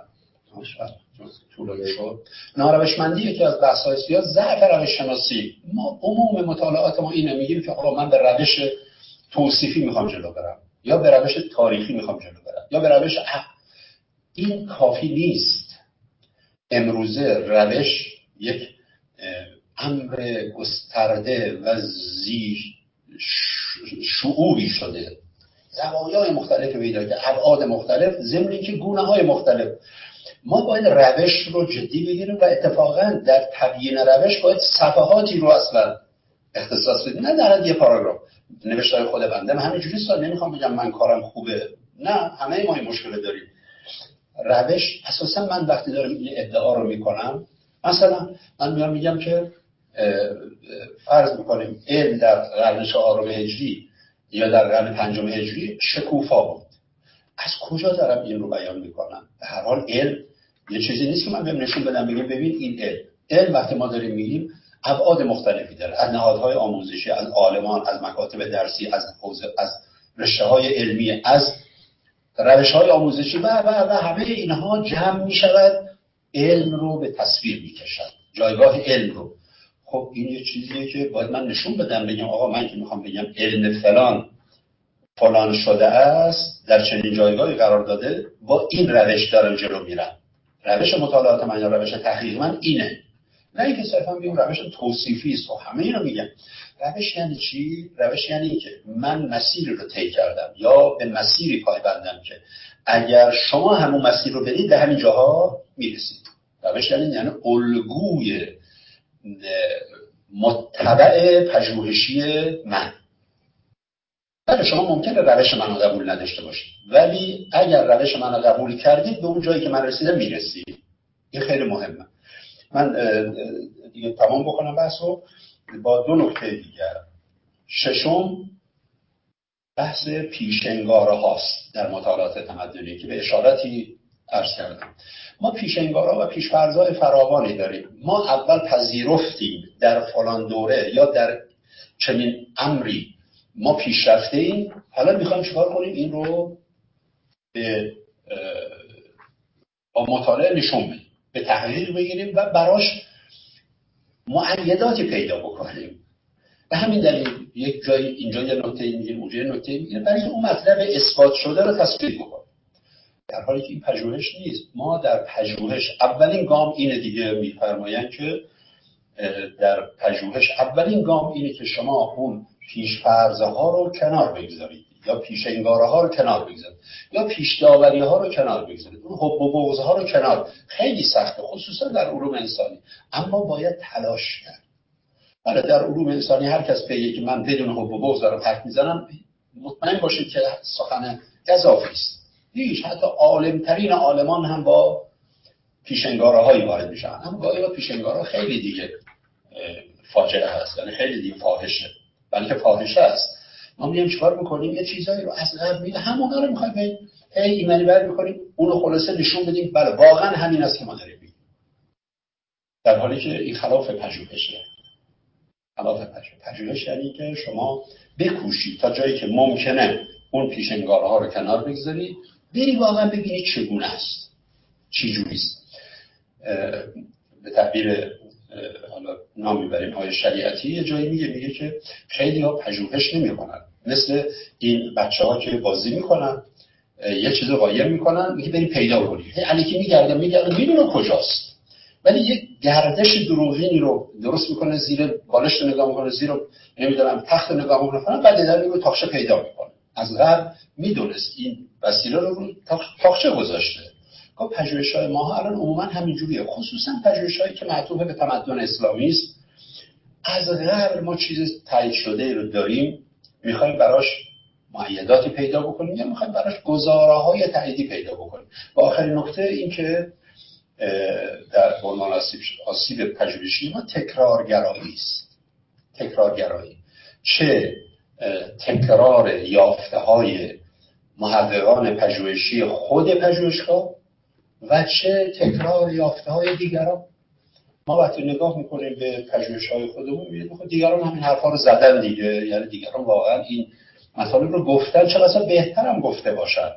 S1: ناروشمندی یکی از بحث‌های سیاست، ضعف روش‌شناسی. ما عموم مطالعات ما اینه، میگیم که آقا من به روش توصیفی میخوام جلو برم یا به روش تاریخی میخوام جلو برم یا به روش این کافی نیست. امروزه روش یک امر گسترده و شعوری شده، زوایای مختلف پیدا کرده، ابعاد مختلف، ضمن اینکه گونه‌های مختلف. ما باید روش رو جدی بگیریم و اتفاقا در تبیین روش باید صفحاتی رو اصلا اختصاص بدیم، نه در یه پاراگراف. نوشتار خود بنده من همینجوری است، نمیخوام بگم من کارم خوبه، نه، همه ما این مشکل داریم. روش اساسا من وقتی دارم این ادعا رو میکنم، مثلا من میگم که فرض میکنیم علم در قرن 4 هجری یا در قرن 5 هجری شکوفا بود. از کجا دارم این رو بیان میکنم؟ به هر حال علم یه چیزی نیست که من بهم نشون بدم بگم ببین این علم وقتی ما داریم میگیم ابعاد مختلفی داره، از نهادهای آموزشی، از عالمان، از مکاتب درسی، از رشته‌های علمی، از روش‌های آموزشی و همه اینها جمع می‌شود، علم رو به تصویر می‌کشد، جایگاه علم رو. خب این یه چیزیه که باید من نشون بدم، بگم آقا من که می‌خوام بگم علم فلان شده است، در چنین جایگاهی قرار داده، با این روش دارم جلو میرم. روش مطالعات من یا روش تحقیق من اینه، نه اینکه صرفا بگم روش توصیفی است. و همه اینو میگن. روش یعنی چی؟ روش یعنی اینکه من مسیری رو طی کردم یا به مسیری پایبندم که اگر شما همون مسیر رو برید به همین جاها میرسید. روش یعنی الگوی متبع پژوهشی من. بله شما ممکنه روش منو قبول نداشته باشید، ولی اگر روش منو قبول کردید به اون جایی که من رسیدم میرسید. این خیلی مهمه. من دیگه تمام بکنم بحثو با دو نکته دیگر. ششم بحث پیشنگاره هاست در مطالعات تمدنی که به اشارتی عرض کردم. ما پیشنگاره و پیشفرض‌های فراوانی داریم. ما اول پذیرفتیم در فلان دوره یا در چنین امری ما پیشرفته ایم، حالا میخوایم چیکار کنیم؟ این رو با مطالعه نشون بدیم، به تحقیق بگیریم و براش مؤیداتی پیدا بکنیم. به همین دلیل یک جایی اینجا یه نکته میگیم، اونجا یه نکته میگیم، برای اون مطلب اثبات شده رو تثبیت بکنیم، در حالی که این پژوهش نیست. ما در پژوهش اولین گام اینه دیگه، میفرمایند که در پژوهش اولین گام اینه که شما اون پیش‌فرض‌ها رو کنار بگذارید یا پیش‌انگاره‌ها رو کنار بگذارید یا پیش‌داوری‌ها رو کنار بگذارید، اون حب و بغض‌ها رو کنار. خیلی سخته خصوصا در علوم انسانی، اما باید تلاش کرد. بله در علوم انسانی هر کس بگه که من بدون حب و بغض دارم حرف میزنم، مطمئن باشید که سخن گزافی است. هیچ، حتی عالم‌ترین عالمان هم با پیش‌انگاره‌هایی وارد میشن، اما گاهی با پیش‌انگارها خیلی دیگه فاجعه هست، یعنی خیلی دیگه فاحشه، بلکه فاحشه است. ما میگیم چیکار میکنیم؟ یه چیزایی رو از قبل میگه همونا رو میخوایم به ایمنی بر میکنیم، اونو خلاصه نشون بدیم بله واقعا همین است که ما داریم میگیم، در حالی که این خلاف پژوهشه. خلاف پژوهش یعنی که شما بکوشید تا جایی که ممکنه اون پیش‌انگارها رو کنار بگذارید، بری واقعا ببینید چگونه است، چی جوری است. به تعبیر حالا نام میبریم های شریعتی یه جایی میگه که خیلی ها پژوهش نمیکنن، مثل این بچه‌ها که بازی میکنن یه چیزو قایم میکنن میگه بریم پیدا کنیم، الکی میگردن میدونه کجاست، ولی یک گردش دروغینی رو درست میکنه، زیر بالشت نگاه میکنه، زیر نمیدونم تخت نگاه میکنه، بعد در میگه تاخچه پیدا میکنه. از قبل میدونست این وسیله رو تاخچه گذاشته. خب پژوهش‌های ما الان عموما همینجوریه، خصوصا پژوهش‌هایی که معطوف به تمدن اسلامی است. از قبل ما چیز تایید شده رو داریم، میخوایم براش مؤیداتی پیدا بکنیم یا میخوایم براش گزاره‌های تاییدی پیدا بکنیم. و آخرین نکته این که در عنوان آسیب پژوهشی ما تکرارگرایی است. تکرارگرایی، چه تکرار یافته‌های محققان پژوهشی خود پژوهشگاه و چه تکرار یافته‌های دیگران. ما وقتی نگاه میکنیم به پژوهش‌های خودمون می‌بینیم خب دیگران همین حرفا رو زدن دیگه، یعنی دیگران واقعا این مطالب رو گفتن، چه بسا بهترم گفته باشن.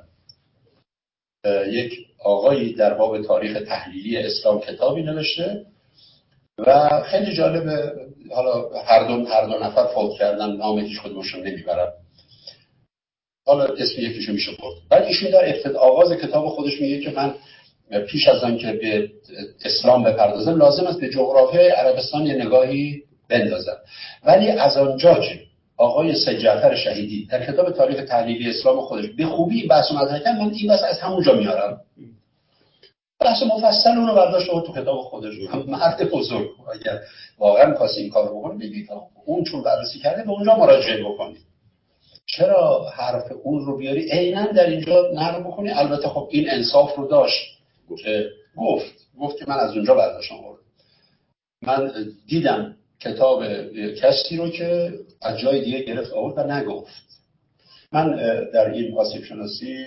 S1: یک آقایی در باب تاریخ تحلیلی اسلام کتابی نوشته و خیلی جالبه، حالا هر دو نفر فوت کردن، نام هیچ کدومشون نمیبرم، حالا اسم یکیشو میشه برد. بعد ایشون در آغاز کتاب خودش میگه که من پیش از آن که به اسلام بپردازم لازم است به جغرافیای عربستان یه نگاهی بندازم، ولی از آنجا که آقای سید جعفر شهیدی در کتاب تاریخ تحلیلی اسلام خودش به خوبی بحث مطرح کرد، من این بحث از همونجا میارم، بحث مفصل اونو برداشت تو کتاب خودش. مرد بزرگ، اگر واقعا خواست این کارو بکنه بگید اون چون بررسی کرده به اونجا مراجعه بکنید، چرا حرف اون رو بیاری عیناً در اینجا نقل بکنی. البته خب این انصاف رو داشت که گفت که من از اونجا برداشتم. من دیدم کتاب کسی رو که از جای دیگه گرفت آورد و نگفت. من در این آسیب شناسی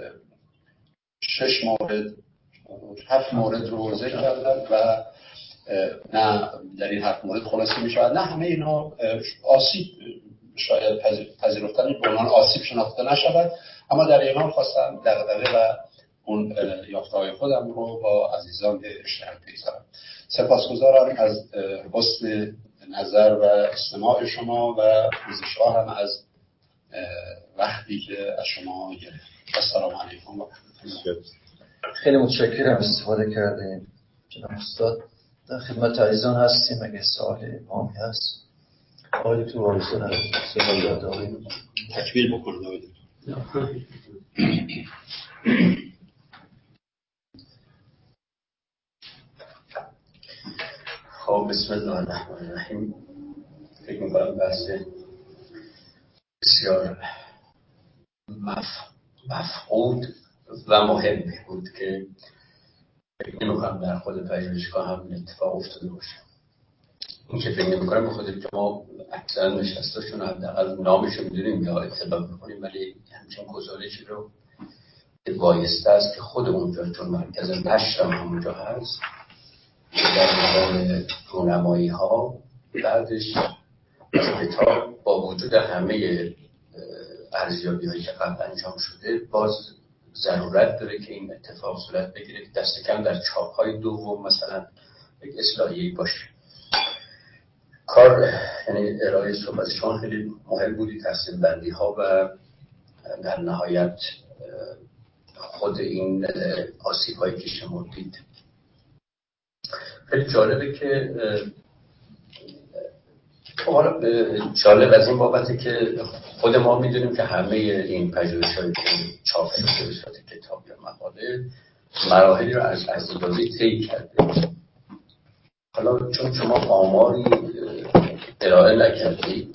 S1: 7 مورد رو ذکر کردم و نه در این 7 مورد خلاصه می شود نه همه اینها آسیب شاید پذیرفتن به عنوان آسیب شناخته نشود، اما در این حال خواستم دغدغه و اون یافته‌های خودم رو با عزیزان به اشتراک بگذارم. سپاسگزارم از حسن نظر و استماع شما و پوزش‌ها هم از وقتی که از شما گرفت. السلام علیکم و رحمت الله.
S3: خیلی متشکرم استفاده کردیم جناب استاد. در خدمت عزیزان هستیم، اگه سوال امامی هست آقای دکتر وارثان از سوال یادآوری
S1: تکمیل بکنید آقای دکتر.
S4: خب بسم الله الرحمن الرحیم. فکر می‌کنم بحث بسیار
S1: مفقود و مهم بود که فکر نمی‌کنم در خود پژوهشگاه هم اتفاق افتاده باشه. این که فکر نمی‌کنم به خاطر که ما اکثر نشستاشون حداقل نامش رو می‌دونیم یا اطلاع می‌کنیم، ولی همچین گزارشی رو بایسته است که خود اونجا چون مرکز نشر هم اونجا هست در مورد رونمایی‌ها بعدش کتاب با وجود همه ارزیابی‌هایی که قبل انجام شده باز ضرورت داره که این اتفاق صورت بگیره که دست کم در چاپ‌های دوم مثلا یک اصلاحی باشه. کار یعنی ارائه صحبت شما خیلی مهم بودی، تقسیم بندی ها و در نهایت خود این آسیب هایی که شمردید. خیلی جالبه که جالب از این بابته که خود ما میدونیم که همه این پژوهش هایی که چاپ شده به صورت کتاب یا مقاله مراحلی رو از ارزیابی طی کرده. حالا چون شما آماری ارائه نکردید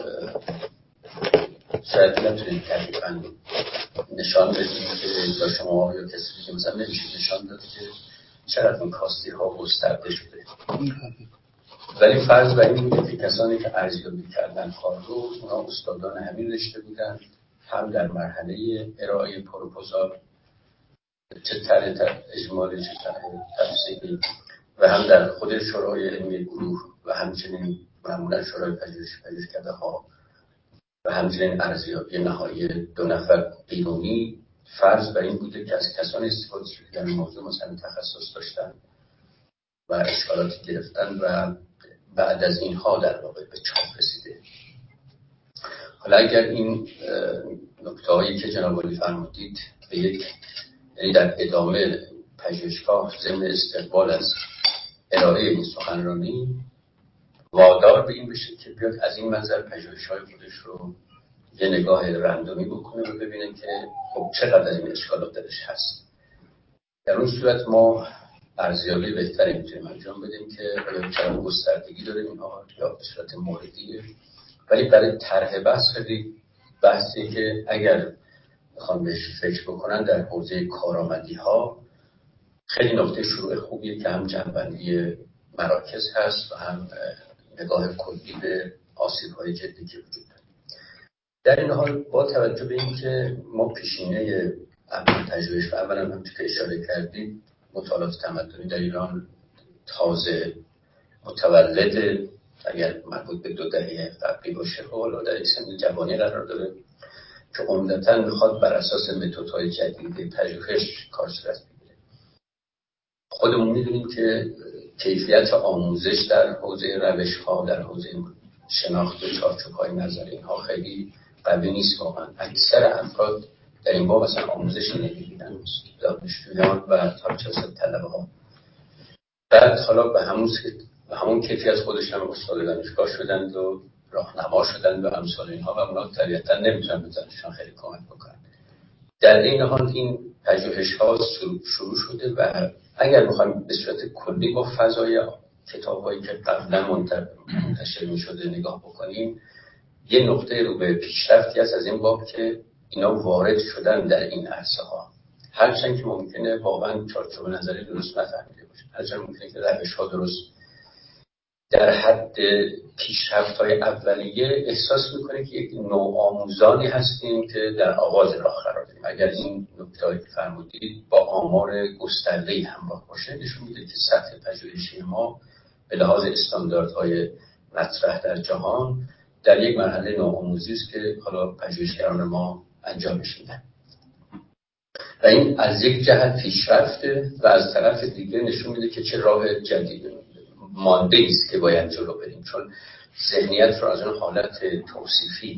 S1: شاید نتونید تقریبا نشان بدید که با شما یا کسی که مثلا نمیشه نشان داد که چقدر این کاستی ها گسترده شده. ولی فرض بر این بوده که کسانی که ارزیابی کردن کار رو اونا استادان همین رشته بودن، هم در مرحله ارائه پروپوزال چه طرح اجمالی چه طرح تفصیلی و هم در خود شورای علمی گروه و همچنین معمولا شورای پژوهش کرده ها و همچنین ارزیابی نهایی 2 نفر بیرونی. فرض بر این بوده که از کسانی استفاده شده که این موضوع مثلا تخصص داشتن و اشکالاتی گرفتن و بعد از اینها در واقع به چاپ رسیده. حالا اگر این نکته‌هایی که جناب عالی فرمودید به یک یعنی در ادامه پژوهشگاه ضمن استقبال از ارائه این سخنرانی وادار به این بشه که بیاد از این منظر پژوهش‌های خودش رو یه نگاه رندومی بکنه و ببینه که خب چقدر از این اشکالات درش هست. در اون صورت ما ارزیابی بهتری میتونیم انجام بدیم که آیا چقدر گستردگی داره اینها یا به صورت موردیه. ولی برای طرح بحث خیلی بحثی که اگر بخوام بهش فکر بکنن در حوزه کارآمدی‌ها خیلی نقطه شروع خوبیه که هم جنبندی مراکز هست و هم نگاه کلی به آسیب‌های جدی که وجود داره. در این حال با توجه به اینکه ما پیشینه عمل پژوهش و اولا هم که اشاره کردیم مطالعات تمدنی در ایران تازه متولد اگر مربوط به 2 دهه قبلی باشه و حالا در این سن جوانی قرار داره که عمدتاً میخواد بر اساس متدهای جدید پژوهش کار صورت بگیره. خودمون میدونیم که کیفیت آموزش در حوزه روش‌ها در حوزه شناخت و چارچوب‌های نظری اینها خیلی قوی نیست واقعا. اکثر افراد در این باب مثلا آموزشی نمی‌بینن، دانشجویان و طلبه طلبه‌ها. بعد حالا به همون کیفیت خودش هم استاد دانشگاه شدند و راهنما شدند و امثال اینها و اونا طبیعتاً نمیتونن به دانشجویان خیلی کمک بکنن. در این حال این پژوهش‌ها شروع شده و اگر بخوایم به صورت کلی با فضای کتاب‌هایی که قبلا منتشر می‌شده نگاه بکنیم یه نقطه رو به پیشرفتی است از این باب که اینا وارد شدن در این عرصه‌ها. هرچند که ممکنه واقعا چارچوب نظری درست نفهمیده باشه، هرچند ممکنه که روش‌ها درست در حد پیشرفت‌های اولیه احساس می‌کنه که یک نوع آموزانی هستیم که در آغاز راه قرار داریم. اگر این نکته‌ای که فرمودید با آمار گسترده‌ای همراه باشه نشون میده که سطح پژوهشی ما به لحاظ استانداردهای مطرح در جهان در یک مرحله نوآموزی است که حالا پژوهشگران ما انجامش میدن و این از یک جهت پیشرفته و از طرف دیگه نشون میده که چه راه جدید مانده است که باید جلو بریم، چون ذهنیت رو از اون حالت توصیفی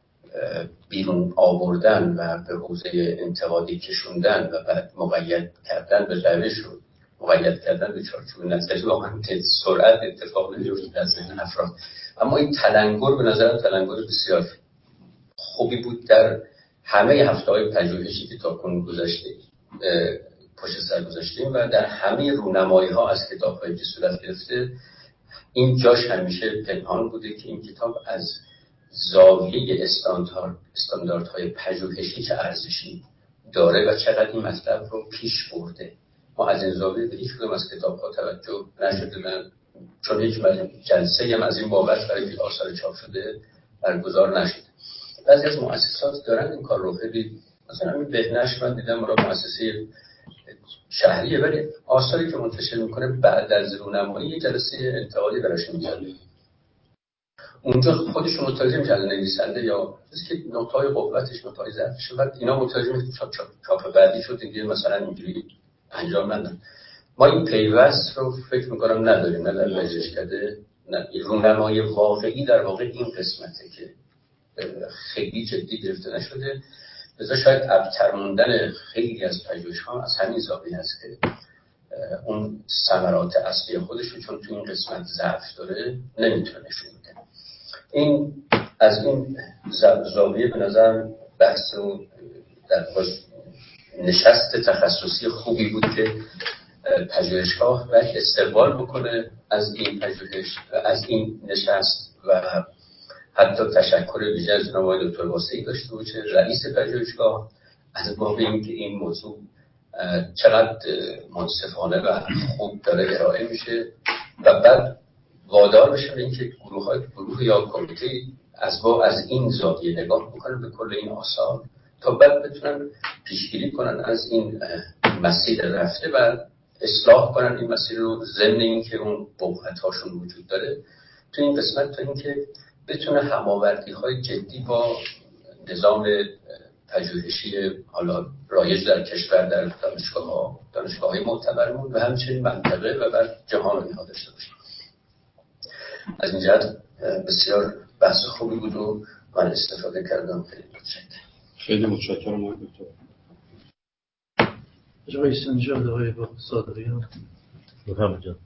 S1: بیرون آوردن و به حوزه انتقادی کشوندن و بعد مقید کردن به روش رو مقید کردن به چارچوب نظری واقعا که سرعت اتفاق نمیفته در ذهن افراد. اما این تلنگر به نظرم تلنگر بسیار خوبی بود در همه هفته‌های پژوهشی که تاکنون گذشته پشت سر گذاشتیم و در همه رونمایی‌ها از کتاب‌هایی که صورت گرفته این جاش همیشه پنهان بوده که این کتاب از زاویه استانداردهای پژوهشی چه ارزشی داره و چقدر این مطلب رو پیش برده. ما از این زاویه به هیچ کدوم از کتاب‌ها توجه نشده، چون هیچ جلسه هم از این بابت برای آثار چاپ شده برگزار نشده. بعضی از مؤسسات دارن این کار رو خیلی، مثلا همین بهنش من دیدم برای مؤسسه شهریه، ولی آثاری که منتشر میکنه بعد از رونمایی یه جلسه انتقادی براش میذاره. اونجا خودشون متوجه میشن نویسنده یا چیزی که نقطه‌های قوتش، نقطه‌های ضعفش، بعد اینا متوجه میشن چاپ بعدی شد دیگه مثلا اینجوری انجام ندن. ما این پیوست رو فکر میکنم نداریم، نه در پژوهشکده، نه رونمایی واقعی در واقع این قسمته که خیلی جدی گرفته نشده. لذا شاید ابتر موندن خیلی از پژوهش‌ها از همین زاویه است که اون ثمرات اصلی خودش رو چون تو این قسمت ضعف داره نمیتونه نشون بده. این از این زاویه به نظر بحث و در نشست تخصصی خوبی بود که پژوهشگاه باید استقبال بکنه از این پژوهش و از این نشست و حتی تشکر ویژه از جناب آقای دکتر واسعی داشته باشه، رئیس پژوهشگاه، از باب اینکه این موضوع چقدر منصفانه و خوب داره ارائه میشه و بعد وادار بشه به اینکه گروه یا کمیته از این زاویه نگاه بکنن به کل این آثار تا بعد بتونن پیشگیری کنن از این مسیر رفته و اصلاح کنن این مسیر رو، ضمن اینکه اون بقعت‌هاشون وجود داره تو این قسمت، تا اینکه بتونه هماوردی‌های جدی با نظام پژوهشی حالا رایج در کشور، در دانشگاه‌های معتبرمون و همچنین منطقه و بر جهان اینها داشته باشه. از این جهت بسیار بحث خوبی بود و من استفاده کردم.
S2: خیلی متشکرم آقای دکتر.
S3: جای سنجاد آقای صادقیان
S2: بفرمایید جان.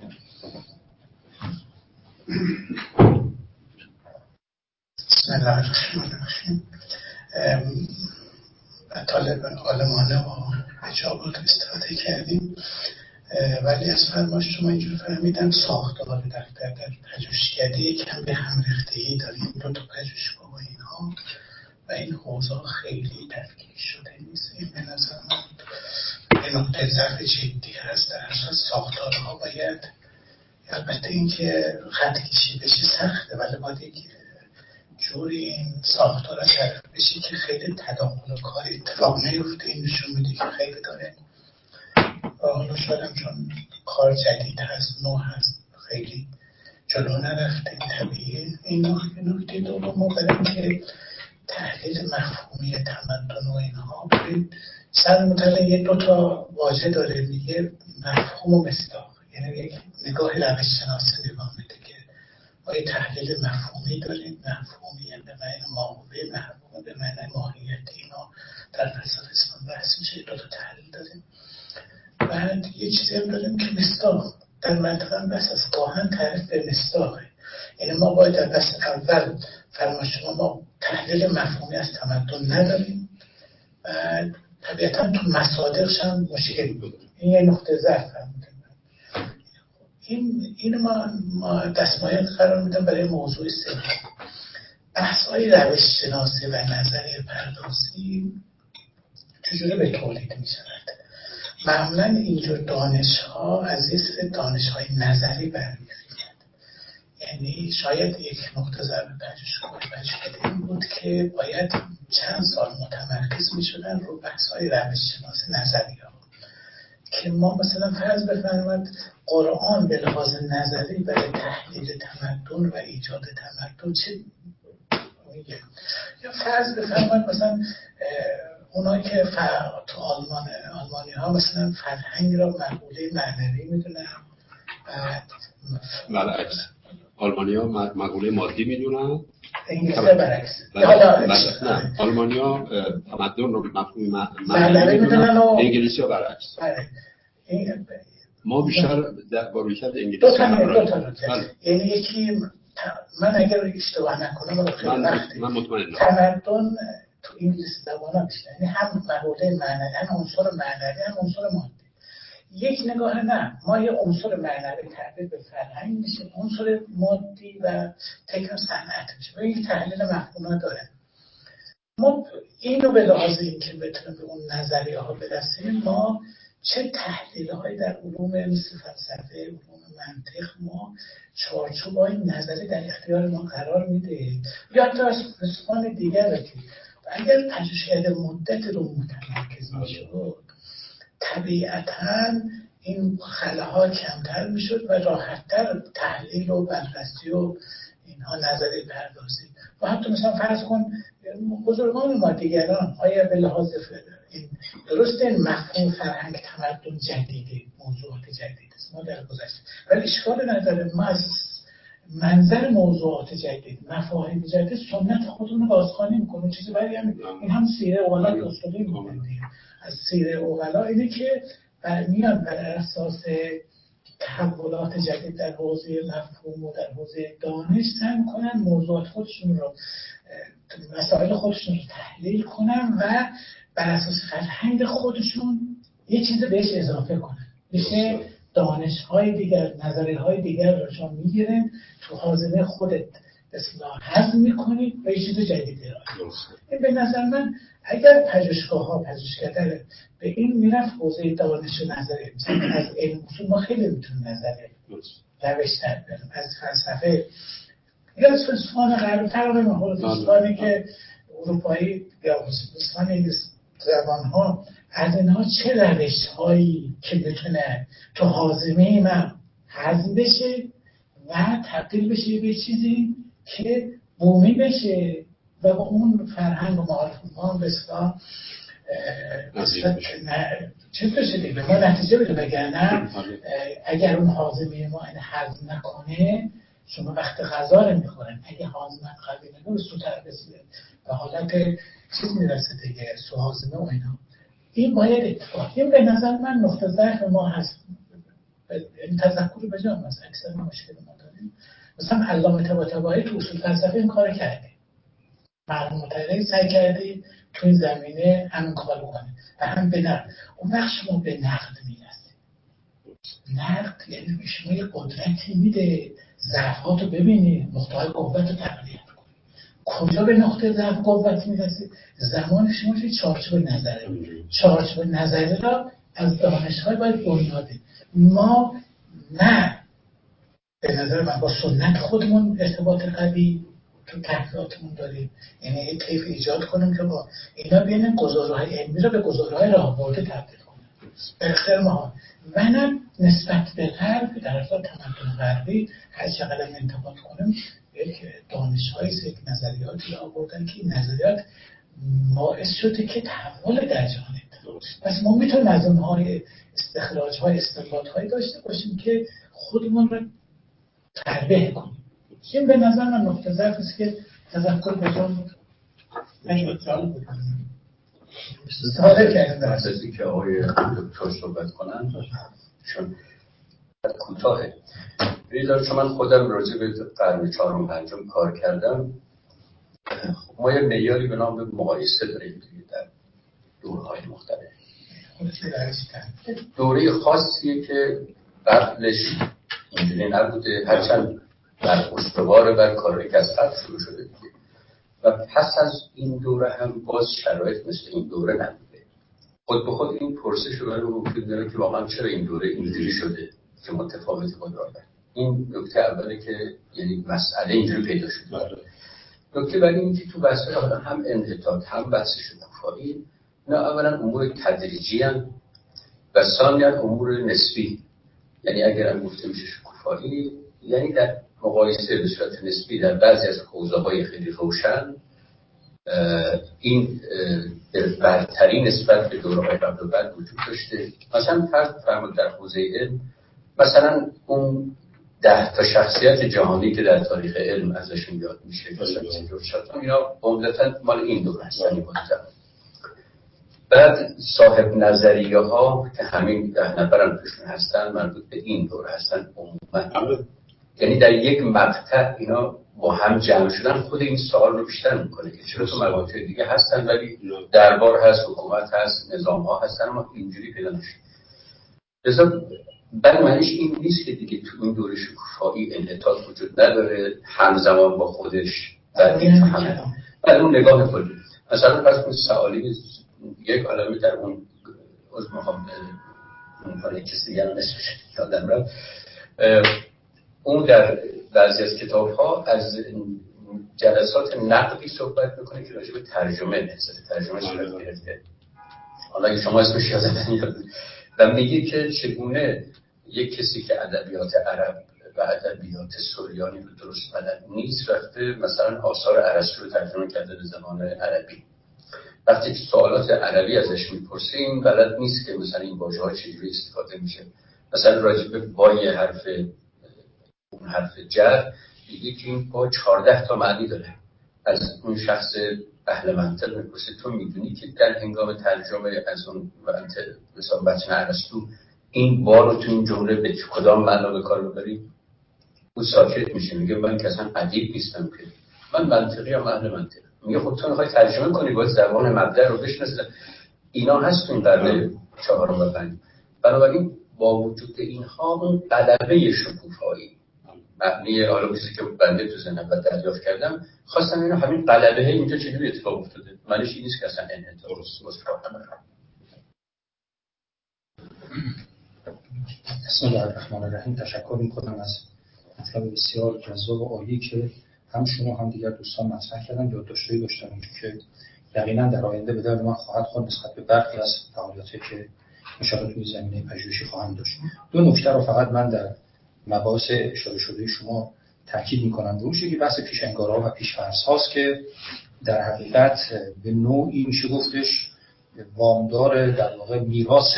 S4: بسم الله الرحمن الرحیم. طالب عالمانه و اجابات استفاده کردیم، ولی از فرمایش شما اینجور فهمیدم ساختار دفتر در پژوهشکده یکم به هم ریختگی داریم، دو تا پژوهشگاه و اینها و این حوزه خیلی تفکیک شده نیست. این به نظر من یه نقطه ضعف جدی هست. در اساس ساختارها باید، البته اینکه خط کشی بشه سخته، ولی باید یک جوری این ساختارها تعریف بشه که خیلی تداخل و کار اتفاق نیفته. این نشون میده که خیلی داره و حالا شاید هم چون کار جدید هست، نو هست، خیلی جلو نرفته، طبیعیه. این نکته دوم ما برای اینکه تحلیل مفهومی تمدن و اینها برید سر مطلع یه دوتا واژه داره، میگه مفهوم و مصداق، یعنی یک نگاه روش شناسی نگاه میده که ما یه تحلیل مفهومی داریم، مفهومی به معنی ماهوی، مفهوم به معنی ماهیتی، اینا در فلسفه اسلام بحث میشه، دوتا تحلیل داریم. بعد یه چیزی هم داریم که مصداق، در منطقه هم بس از گاهن تعریف به مصداقه، یعنی ما باید در بس اول فرمایش شما ما تحلیل مفهومی از تمدن نداریم، بعد طبیعتا تو مصادرش هم مشکل بود. این یه نقطه ضعف هم این ما دستمایه قرار میدم برای موضوع سوم. بحث‌های روش شناسی و نظریه پردازی چجوری به تولید میشود؟ معمولا اینجور دانش‌ها از یه سری دانش‌های نظری برمی‌خیزند. یعنی شاید یک نقطه ضعف پژوهشکده این بود که باید چند سال متمرکز می‌شدن رو بحث‌های روش شناسی نظریه‌ها که ما مثلا فرض بفرمایید قرآن به لحاظ نظری برای تحلیل تمدن و ایجاد تمدن چه میگه، یا فرض بفرمایید مثلا اونایی که تو آلمانی ها مثلا فرهنگ را مقوله معنوی میدونن،
S2: برعکس آلمانی ها مقوله مادی میدونن،
S4: انگلیسی برعکس.
S2: نه آلمانی ها تمدن رو مفهوم معنوی میدونن و انگلیسی ها برعکس. ما بیشتر با رویکرد انگلیسی
S4: دو تا یعنی یکی من اگر اشتباه نکنم
S2: من مطمئنم
S4: تمدن تو انگلیسی زبان ها بیشتر، یعنی هم مقوله معنوی، هم عنصر معنوی، هم عنصر مادی. یک نگاه نه، ما یه عنصر معنوی تبدیل به فرهنگ میشه، عنصر مادی و تکنو صنعت میشه و این تحلیل مفهومات داره. ما اینو به لحاظ اینکه بتونیم به اون نظریه ها برسیم، ما چه تحلیل هایی در علوم مثل فلسفه، علوم منطق، ما چارچوب‌های نظری در اختیار ما قرار میده. یا حتی از فلسفان دیگر که اگر پژوهشگر مدت رو متمرکز میشد، طبیعتاً این خلاها کمتر میشد و راحت‌تر تحلیل و بررسی و اینها نظری پردازی. و حتی مثلا فرض کن بزرگان ما دیگران آیا به لحاظ این درست این مفهوم فرهنگ تمدن جدیده، موضوعات جدید است ما در گذشته، ولی اشکال نداره ما از منظر موضوعات جدید، مفاهیم جدید سنت خودمون رو بازخوانی میکنیم. چیزی برای این هم سیره اوغلا دوستانی میکنیم. از سیره اوغلا اینه که میان بر اساس تحولات جدید در حوزه مفهوم و در حوزه دانش سعی میکنن موضوعات خودشون رو، مسائل خودشون رو تحلیل کنن و بر اساس فرهنگ خودشون یه چیز بهش اضافه کنن. میشه دانش‌های دیگر، نظریه‌های دیگر رو شما میگیرن تو حاضنه خودت اصلاح هضم میکنید و یه چیز جدیدی رو. این به نظر من اگر پژوهشگاه‌ها پژوهشگر به این میرفت حوزه دانش و نظریه، مثلا از علم اصول ما خیلی میتونیم نظریه روش‌تر بریم، از فلسفه یا از فلسفان غربی تقریبا فلسفانی که اروپایی یا فلسفان انگلیس زبان‌ها، از اینها چه روش‌هایی که بتونه تو حازمه من هضم بشه و تبدیل بشه به چیزی که بومی بشه و با اون فرهنگ و معارف ما به اصطلاح چیز بشه دیگه، ما نتیجه بده. بگرنه اگر اون حازمه ما این هضم نکنه، شما وقت غذا رو میخورن، اگه هاضمت قوی نگه به سوتر بسیده به حالت چیز میرسه دیگه، سوهاضمه و اینا. این باید اتفاق. این به نظر من نقطه ضعف ما هست. این تذکر به جا هست. اکثر مشکل ما داریم. مثلا علامه طباطبایی تو اصول فلسفه این کار کرده. معلوم متحده سعی کرده تو این زمینه همین کار بکنه و هم به نقد. اون وقت شما به نقد میرسه. نقد یعنی به شما یه قدرتی میده، ضعفات رو ببینید، نقطه‌های قوت رو تقویت کنید. کجا به نقطه ضعف قوت میرسید؟ زمان شما توی چارچوب نظره. چارچوب نظره را از دانش‌های باید بنیاده. ما نه به نظر من با سنت خودمون ارتباط قوی تو تحقیقاتمون داریم، یعنی یک طیف ایجاد کنیم که با اینا بیان گزاره‌های علمی را به گزاره‌های راهبرده تبدیل کنیم به اختیار ما، و نه نسبت به غرب در اصل تمدن غربی هر چقدر انتقاد کنیم یک دانش‌های یک نظریاتی آوردن که این نظریات باعث شده که تحول در جهان اتفاق بیفته. پس ما میتونیم از اونهای استخراج‌های استنباط‌های داشته باشیم که خودمون رو تربیت کنیم. این به نظر من نقطه ضعف است که تذکر بهتون نشد جالب بکنیم. استفاده کردیم در
S1: اساسی که آقای دکتر صحبت کنن چون کوتاهه. بیدار چون من خودم راجع به قرن 4 و 5 کار کردم، ما یه معیاری به نام مقایسه داریم در دورهای مختلف. دوره خاصیه که قبلش اینجوری نبوده، هرچند در استوار بر کاری که از قبل شروع شده دیگه، و پس از این دوره هم باز شرایط مثل این دوره نبوده. خود به خود این پرسش رو برای وجود داره که واقعا چرا این دوره اینجوری شده که متفاوت با داره. این نکته اوله که یعنی مسئله اینجوری پیدا شده. نکته بعدی اینه که تو بحث هم انحطاط هم بحث شکوفایی، نه اولا امور تدریجی هستند و ثانیا امور نسبی. یعنی اگر هم گفته میشه شکوفایی، یعنی در مقایسه به صورت نسبی در بعضی از حوزه‌های خیلی روشن این برتری نسبت به دوره‌های قبل و بعد وجود داشته. مثلا فرض در حوزه علم، مثلا اون 10 تا شخصیت جهانی که در تاریخ علم ازشون یاد میشه، مثلا اینا عمدتاً مال این دوره هستن. بعد صاحب نظریه ها که همین 10 نفرم توشون هستن مربوط به این دوره هستن عموما. یعنی در یک مقطع اینا با هم جمع شدن خود این سوال رو بیشتر میکنه که چرا تو مقاطع دیگه هستن ولی دربار هست، حکومت هست، نظام ها هستن، اما اینجوری پیدا نشد.
S2: لذا بر معنیش این نیست که دیگه تو این دوره شکوفایی انحطاط وجود نداره همزمان با خودش در اون نگاه کلی. مثلا پس اون سوالی یک عالمه در اون از مقام اون کاری کسی دیگر نسبش یادم رفت، اون در بعضی از کتاب‌ها از جلسات نقدی صحبت میکنه که راجع به ترجمه نهضت ترجمه صورت گرفته. حالا اگه شما اسمش یادتون میاد و میگه که چگونه یک کسی که ادبیات عرب و ادبیات سوریانی رو درست بلد نیست رفته مثلا آثار ارسطو رو ترجمه کرده به زبان عربی. وقتی که سوالات عربی ازش میپرسیم بلد نیست که مثلا این واژه‌ها چجوری استفاده میشه. مثلا راجع به بای حرف جر میگه که این با 14 تا معنی داره. از اون شخص اهل منطق میپرسه تو میدونی که در هنگام ترجمه از اون مثلا متن ارسطو این با رو تو این جمله به کدام معنا به کار ببری؟ او ساکت میشه میگه من که اصلا ادیب نیستم که من منطقی ام اهل منطق. میگه خب تو میخوای ترجمه کنی باید زبان مبدأ رو بشناسی. اینا هست تو این قرن 4 و 5. بنابراین با وجود اینها اون غلبه شکوفایی مبنی حالا چیزی که بنده تو ذهنم و دریافت کردم خواستم اینو همین غلبه اینجا چجوری اتفاق افتاده. معنیش این نیست که اصلا انحطاط
S5: بسم الله الرحمن الرحیم. تشکر می‌کنم از مطلب بسیار جذاب و عالی که هم شما هم دیگر دوستان مطرح کردن. یادداشتی داشتم که یقینا در آینده به درد من خواهد خورد نسبت به برخی از فعالیتی که انشاءالله توی زمینه پژوهشی خواهم داشت. دو نکته رو فقط من در مباحث اشاره شده شما تاکید می‌کنم روش. یکی بحث پیش‌انگارها و پیش‌فرض‌هاست که در حقیقت به نوعی میشه گفتش وامدار در واقع میراث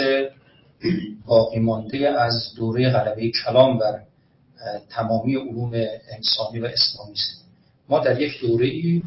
S5: باقی مانده از دوره غلبه کلام بر تمامی علوم انسانی و اسلامی است. ما در یک دوره‌ای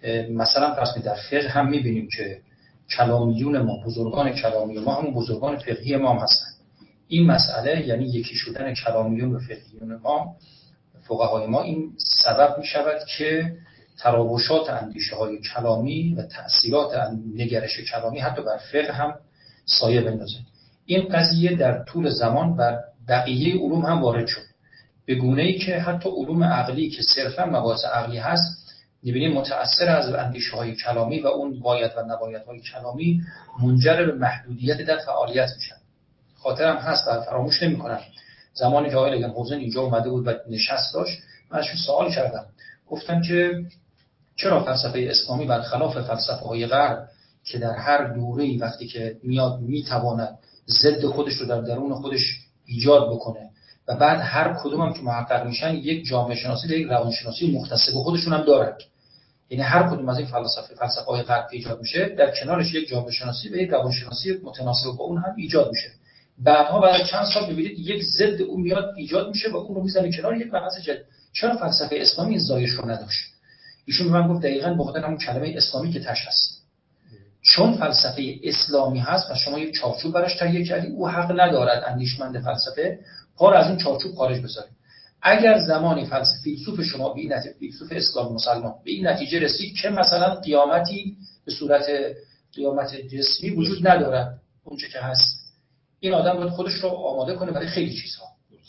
S5: مثلا فرض در فقه هم می‌بینیم که کلامیون ما، بزرگان کلامی ما همون بزرگان فقهی ما هم هستند. این مسئله یعنی یکی شدن کلامیون و فقهیون ما، فقهای ما، این سبب می‌شود که تراوشات اندیشه‌های کلامی و تأثیرات نگرش کلامی حتی بر فقه هم سایه بندازه. این قضیه در طول زمان بر بقیه علوم هم وارد شد، به گونه‌ای که حتی علوم عقلی که صرفاً مباحث عقلی هست می‌بینیم متأثر از اندیشه‌های کلامی و اون باید و نبایدهای کلامی منجر به محدودیت در فعالیت میشن. خاطرم هست و فراموش نمی‌کنم زمانی که آقای لگن حسین اینجا اومده بود و نشست داشت، من ازش سوال کردم، گفتم که چرا فلسفه اسلامی برخلاف فلسفه‌های غرب که در هر دوره‌ای وقتی که میاد میتواند ضد خودش رو در درون خودش ایجاد بکنه و بعد هر کدوم هم که محقق میشن یک جامعه شناسی و یک روانشناسی مختص به خودشون هم دارن، یعنی هر کدوم از این فلسفه‌های غرب ایجاد میشه در کنارش یک جامعه شناسی و یک روانشناسی متناسب با اون هم ایجاد میشه. بعدها بعد چند سال ببینید یک ضد اون میاد ایجاد میشه و اون رو میزنه کنار یک بحث جدید. چرا فلسفه اسلامی این زایش رو نداشت؟ ایشون به من گفت دقیقاً به خاطر همون کلمه اسلامی که تاش هست. چون فلسفه اسلامی هست و شما یک چارچوب براش تهیه کردید، او حق ندارد اندیشمند فلسفه پا از این چارچوب خارج بذاره. اگر زمانی فیلسوف شما به این نتیجه، فیلسوف اسلام مسلمان به این نتیجه رسید که مثلا قیامتی به صورت قیامت جسمی وجود ندارد، اونچه که هست، این آدم باید خودش رو آماده کنه برای خیلی چیزها.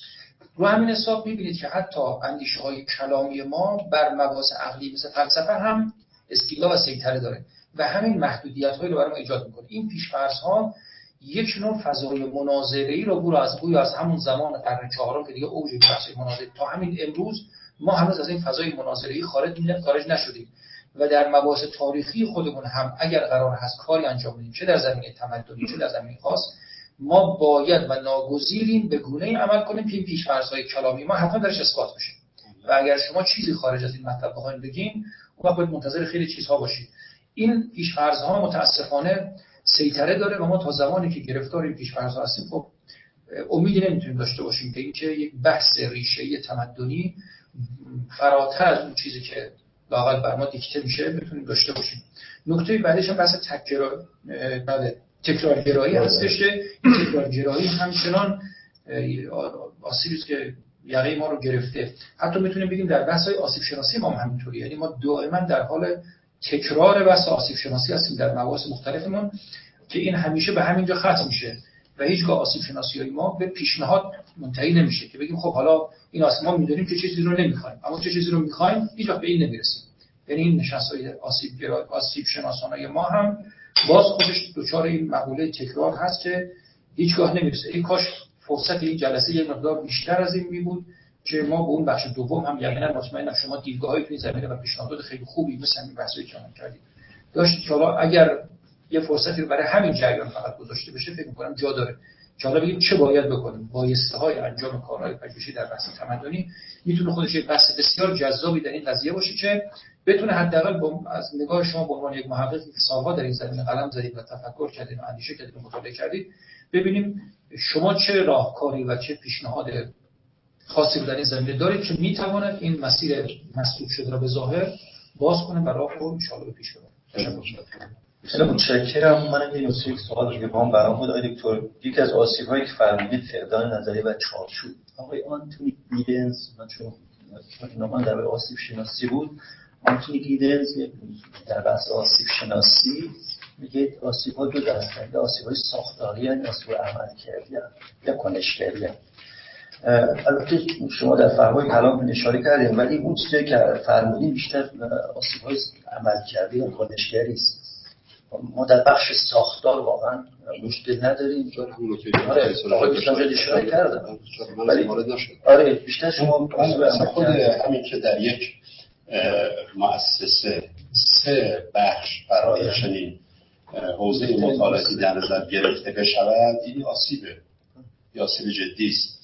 S5: رو همین حساب می‌بینید که حتی اندیشه‌های کلامی ما بر مباحث عقلی مثل فلسفه هم استیلا و سیطره داره و همین محدودیت‌هایی رو برای ما ایجاد می‌کنه. این پیش‌فرض‌ها یک نوع فضای مناظره‌ای رو بوی از همون زمان قرن چهارم که دیگه اوج بحث مناظره تا همین امروز ما هنوز از این فضای مناظره‌ای خارج نشدیم و در مباحث تاریخی خودمون هم اگر قرار هست کاری انجام بدیم، چه در زمینه تمدنی چه در زمینه خاص، ما باید و ناگزیریم به گونه‌ای عمل کنیم که این پیش‌فرض‌های کلامی ما حتما درش اثبات بشه و اگر شما چیزی خارج از این مطلب بخواید بگین، اون وقت باید منتظر خیلی چیزها باشید. این پیش‌فرض‌ها متأسفانه سیطره داره و ما تا زمانی که گرفتار این پیش‌فرض‌ها هستیم خب امیدی نمیتونیم داشته باشیم که اینکه یک بحث ریشه‌ای تمدنی فراتر از اون چیزی که لااقل بر ما دیکته میشه بتونیم داشته باشیم. نکته بعدیش هم بحث تکرارگرایی هستش که این تکرارگرایی همچنان آسیبی است که یقه ما رو گرفته. حتی میتونیم بگیم در بحث‌های آسیب شناسی ما هم همینطوریه، یعنی ما دائما در حال تکرار بحث آسیب شناسی هستیم در مباحث مختلفمون که این همیشه به همینجا ختم میشه. و هیچگاه آسیب شناسی‌های ما به پیشنهاد منتهی نمیشه که بگیم خب حالا این آسیب ما می‌دونیم که چه چیزی رو نمی‌خوایم، اما چه چیزی رو می‌خوایم هیچ وقت به این نمی‌رسیم. یعنی این نشست‌های آسیب شناسانه ما هم باز خودش دچار این مقوله تکرار هست که هیچگاه نمی‌رسه. این کاش فرصت این جلسه یک مقدار بیشتر از این می‌بود که ما به اون بخش دوم هم یقینا مطمئنم شما دیدگاه‌های تو این زمینه و پیشنهادات خیلی خوبی مثل این بحثی که ما کردیم داشتید که حالا اگر یه فرصتی رو برای همین جریان فقط گذاشته بشه فکر می‌کنم جا داره که حالا بگیم چه باید بکنیم. بایسته‌های انجام کارهای پژوهشی در بحث تمدنی میتونه خودش یک بحث بسیار جذابی در این قضیه باشه که بتونه حداقل از نگاه شما به عنوان یک محققی که سال‌ها در این زمینه قلم زدید و تفکر کردید و اندیشه کردید و مطالعه کردید ببینیم شما چه راهکاری و چه پیشنهاد خاصی رو در این زمینه دارید که میتواند این مسیر مسدود شده را به ظاهر باز کنه و راه رو ان شاءالله به پیش ببره.
S3: خیلی متشکرم. من یک سوال دیگه هم برام بود آقای دکتر. یکی از آسیب‌هایی که فرمودید فقدان نظریه و چارچوب. آقای آنتونی گیدنز من چون نام در آسیب شناسی بود، آنتونی گیدنز در بحث آسیب شناسی میگه آسیب‌ها دو دسته، آسیب‌های ساختاری و آسیب‌های عملکردی یا کنشگری. البته شما در فرمای کلام اشاره کردید ولی اون چیزی که فرمودید بیشتر آسیب‌های عملکردی و کنشگری است. ما در بخش ساختار واقعا مشکل نداریم. آره اشاره کردم ولی آره بیشتر شما
S1: خود همین که در یک مؤسسه 3 بخش برای چنین حوزه مطالعاتی در نظر گرفته بشود این آسیب جدی است.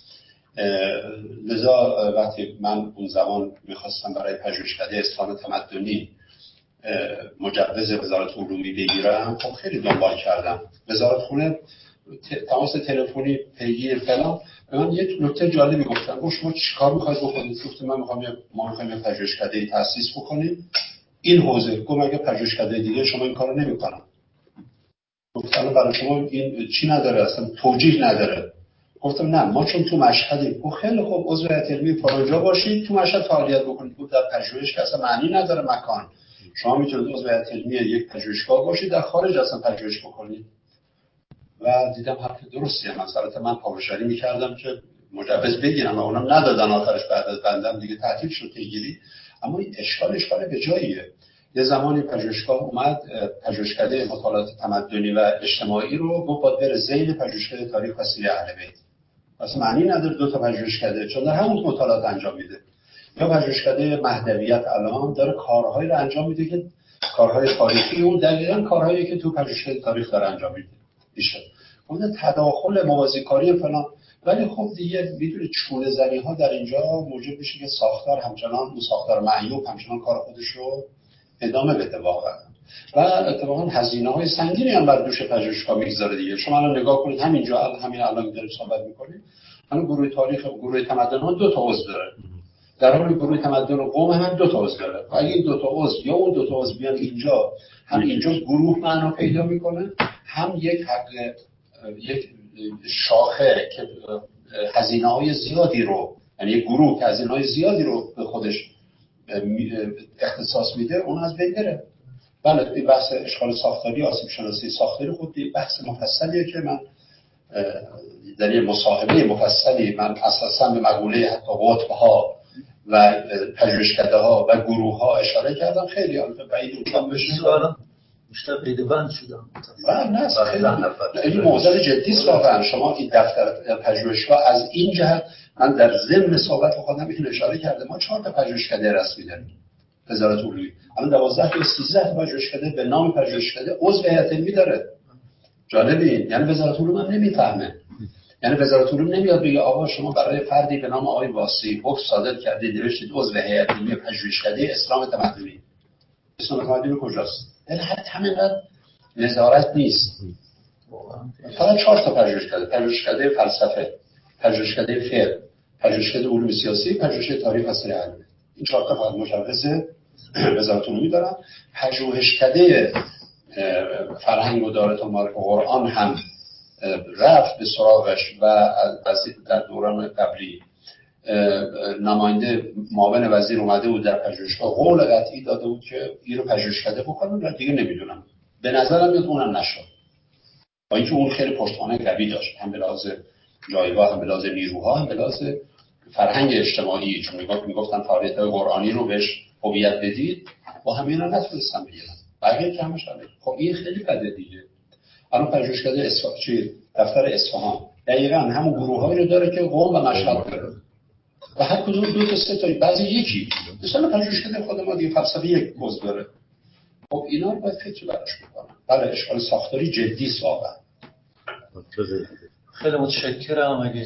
S1: لذا وقتی من اون زمان میخواستم برای پژوهشکده اسلام تمدنی مجوز وزارت علومی بگیرم خب خیلی دنبال کردم. وزارت خونه تماس تلفنی پیگیر فلان به من یک نکته جالبی گفتن شما چیکار میخواید بکنید؟ گفتم ما میخوایم یه پژوهشکده تأسیس بکنیم این حوزه. گفتم اگه پژوهشکده دیگه شما این کارو نمیکنن. گفتم برای شما این چی نداره اصلا توجیه نداره. گفتم نه ما چون تو مشهدیم. خیلی خوب عضو هیئت علمی فلانجا باشید تو مشهد فعالیت بکنید. بود در پژوهش که اصلا معنی نداره مکان. شما میتونید عضو هیئت علمی یک پژوهشگاه باشید در خارج اصلا پژوهش بکنید. و دیدم حرف درستیه. مثلا من پاورشری میکردم که مجوز بگیرم و اونم ندادن. آخرش بعد از بندم دیگه تعطیل شد پیگیری. اما این اشکال به جاییه. یه زمانی پژوهشگاه اومد پژوهشکده مطالعات تمدنی و اجتماعی رو باید بره ذیل پژوهشکده تاریخ و سیره اهل بیت. اصلا معنی نداره دو تا پژوهشکده چون در همون مطالعات انجام میده. یا پژوهشکده مهدویت الان داره کارهایی رو انجام میده که کارهای تاریخی اون دقیقاً کارهایی که تو پژوهشکده تاریخ داره انجام میده. میشه اون تداخل موازیکاری فلان. ولی خب دیگه میدونید چونه زنی ها در اینجا موجب میشه که ساختار همچنان اون ساختار معیوب همچنان کار خودش رو ادامه بده واقعا. و اتفاقا هزینه‌های سنگینی هم بر دوش پژوهشگاه میگذاره دیگه. شما الان نگاه کنید همین الان داریم صحبت می‌کنیم الان گروه تاریخ گروه تمدن ها 2 تا عضو داره. در حالی گروه تمدن و قوم هم 2 تا عضو داره. اگه این 2 تا عضو یا اون 2 تا عضو بیان اینجا هم اینجا گروه معنا پیدا می‌کنه هم یک شاخه که هزینه‌های زیادی رو یعنی گروه که هزینه‌های زیادی رو به خودش اختصاص میده اون از بین میره. بله این بحث اشکال ساختاری آسیب شناسی ساختاری خود بحث مفصلیه که من در یه مصاحبه مفصلی من اساسا به مقوله حتی قطب‌ها و پژوهشکده‌ها و گروه‌ها اشاره کردم. خیلی البته بعید اونجا بشه
S3: بیشتر پیدابند شدم
S1: و نه خیلی این موضوع جدی است واقعا. شما این دفتر پژوهشگاه از این جهت من در ضمن صحبت خودم این اشاره کردم ما 4 تا پژوهشکده رسمی داریم وزارت علومی. الان 12 تا 13 تا پژوهشکده به نام پژوهشکده عضو هیئت علمی داره. جالبه این یعنی وزارت علوم هم نمیفهمه. یعنی وزارت علوم نمیاد بگه آقا شما برای فردی به نام آقای واسطی حکم صادر کردید نوشتید عضو هیئت علمی پژوهشکده اسلام تمدنی. اسلام تمدنی کجاست؟ حتی همینقدر نظارت نیست. فقط 4 تا پژوهشکده فلسفه، پژوهشکده فقه، پژوهشکده علوم سیاسی، پژوهشکده تاریخ و سیره اهل بیت. این 4 تا فقط مجوز وزارت علومی دارن. پژوهشکده فرهنگ و دارت و معارف و قرآن هم رفت به سراغش و از در دوران قبلی نماینده معاون وزیر اومده بود در پژوهشگاه قول قطعی داده بود که این رو پژوهشکده بکنن و دیگه نمیدونم به نظرم میاد اونم نشد. با اینکه اون خیلی پشتوانه قوی داشت، هم به لحاظ جایگاه، هم به لحاظ نیروها، هم به لحاظ فرهنگ اجتماعی، چون میگفتن فعالیت‌های قرآنی رو بهش هویت بدید، با همین رو نتونستن بگیرن، بقیه جمعش همین. خب این خیلی بده دیگه. الان پژوهشکده دفتر اصفهان دقیقاً همون گروه‌هایی رو داره که قم و مشهد داره و هر کدوم 2 تا 3 تا، بعضی یکی. مثلا پژوهشکده خود ما دیگه فلسفه یک موضوع داره. خب اینا رو باید فکر براش بکنن. بله اشکال ساختاری جدی است واقعا.
S3: خیلی متشکرم. اگه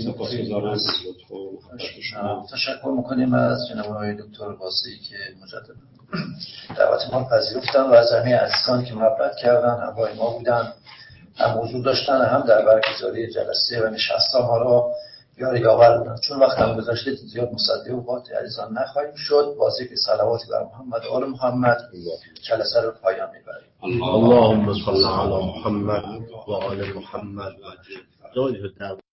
S3: تشکر میکنیم از جناب آقای دکتر قاصی که مجددا دعوت ما پذیرفتن و از همه عزیزانی که محبت کردن، همراه ما بودن، هم حضور داشتن، هم در برگزاری جلسه و نشست‌ها ما را یاور بودن. چون وقت هم گذشته زیاد مصدق و قاطع عزیزان نخواهیم شد، واسه که صلواتی بر محمد و آل محمد جلسه رو پایان میبریم.
S6: اللهم صل علی محمد و آل محمد.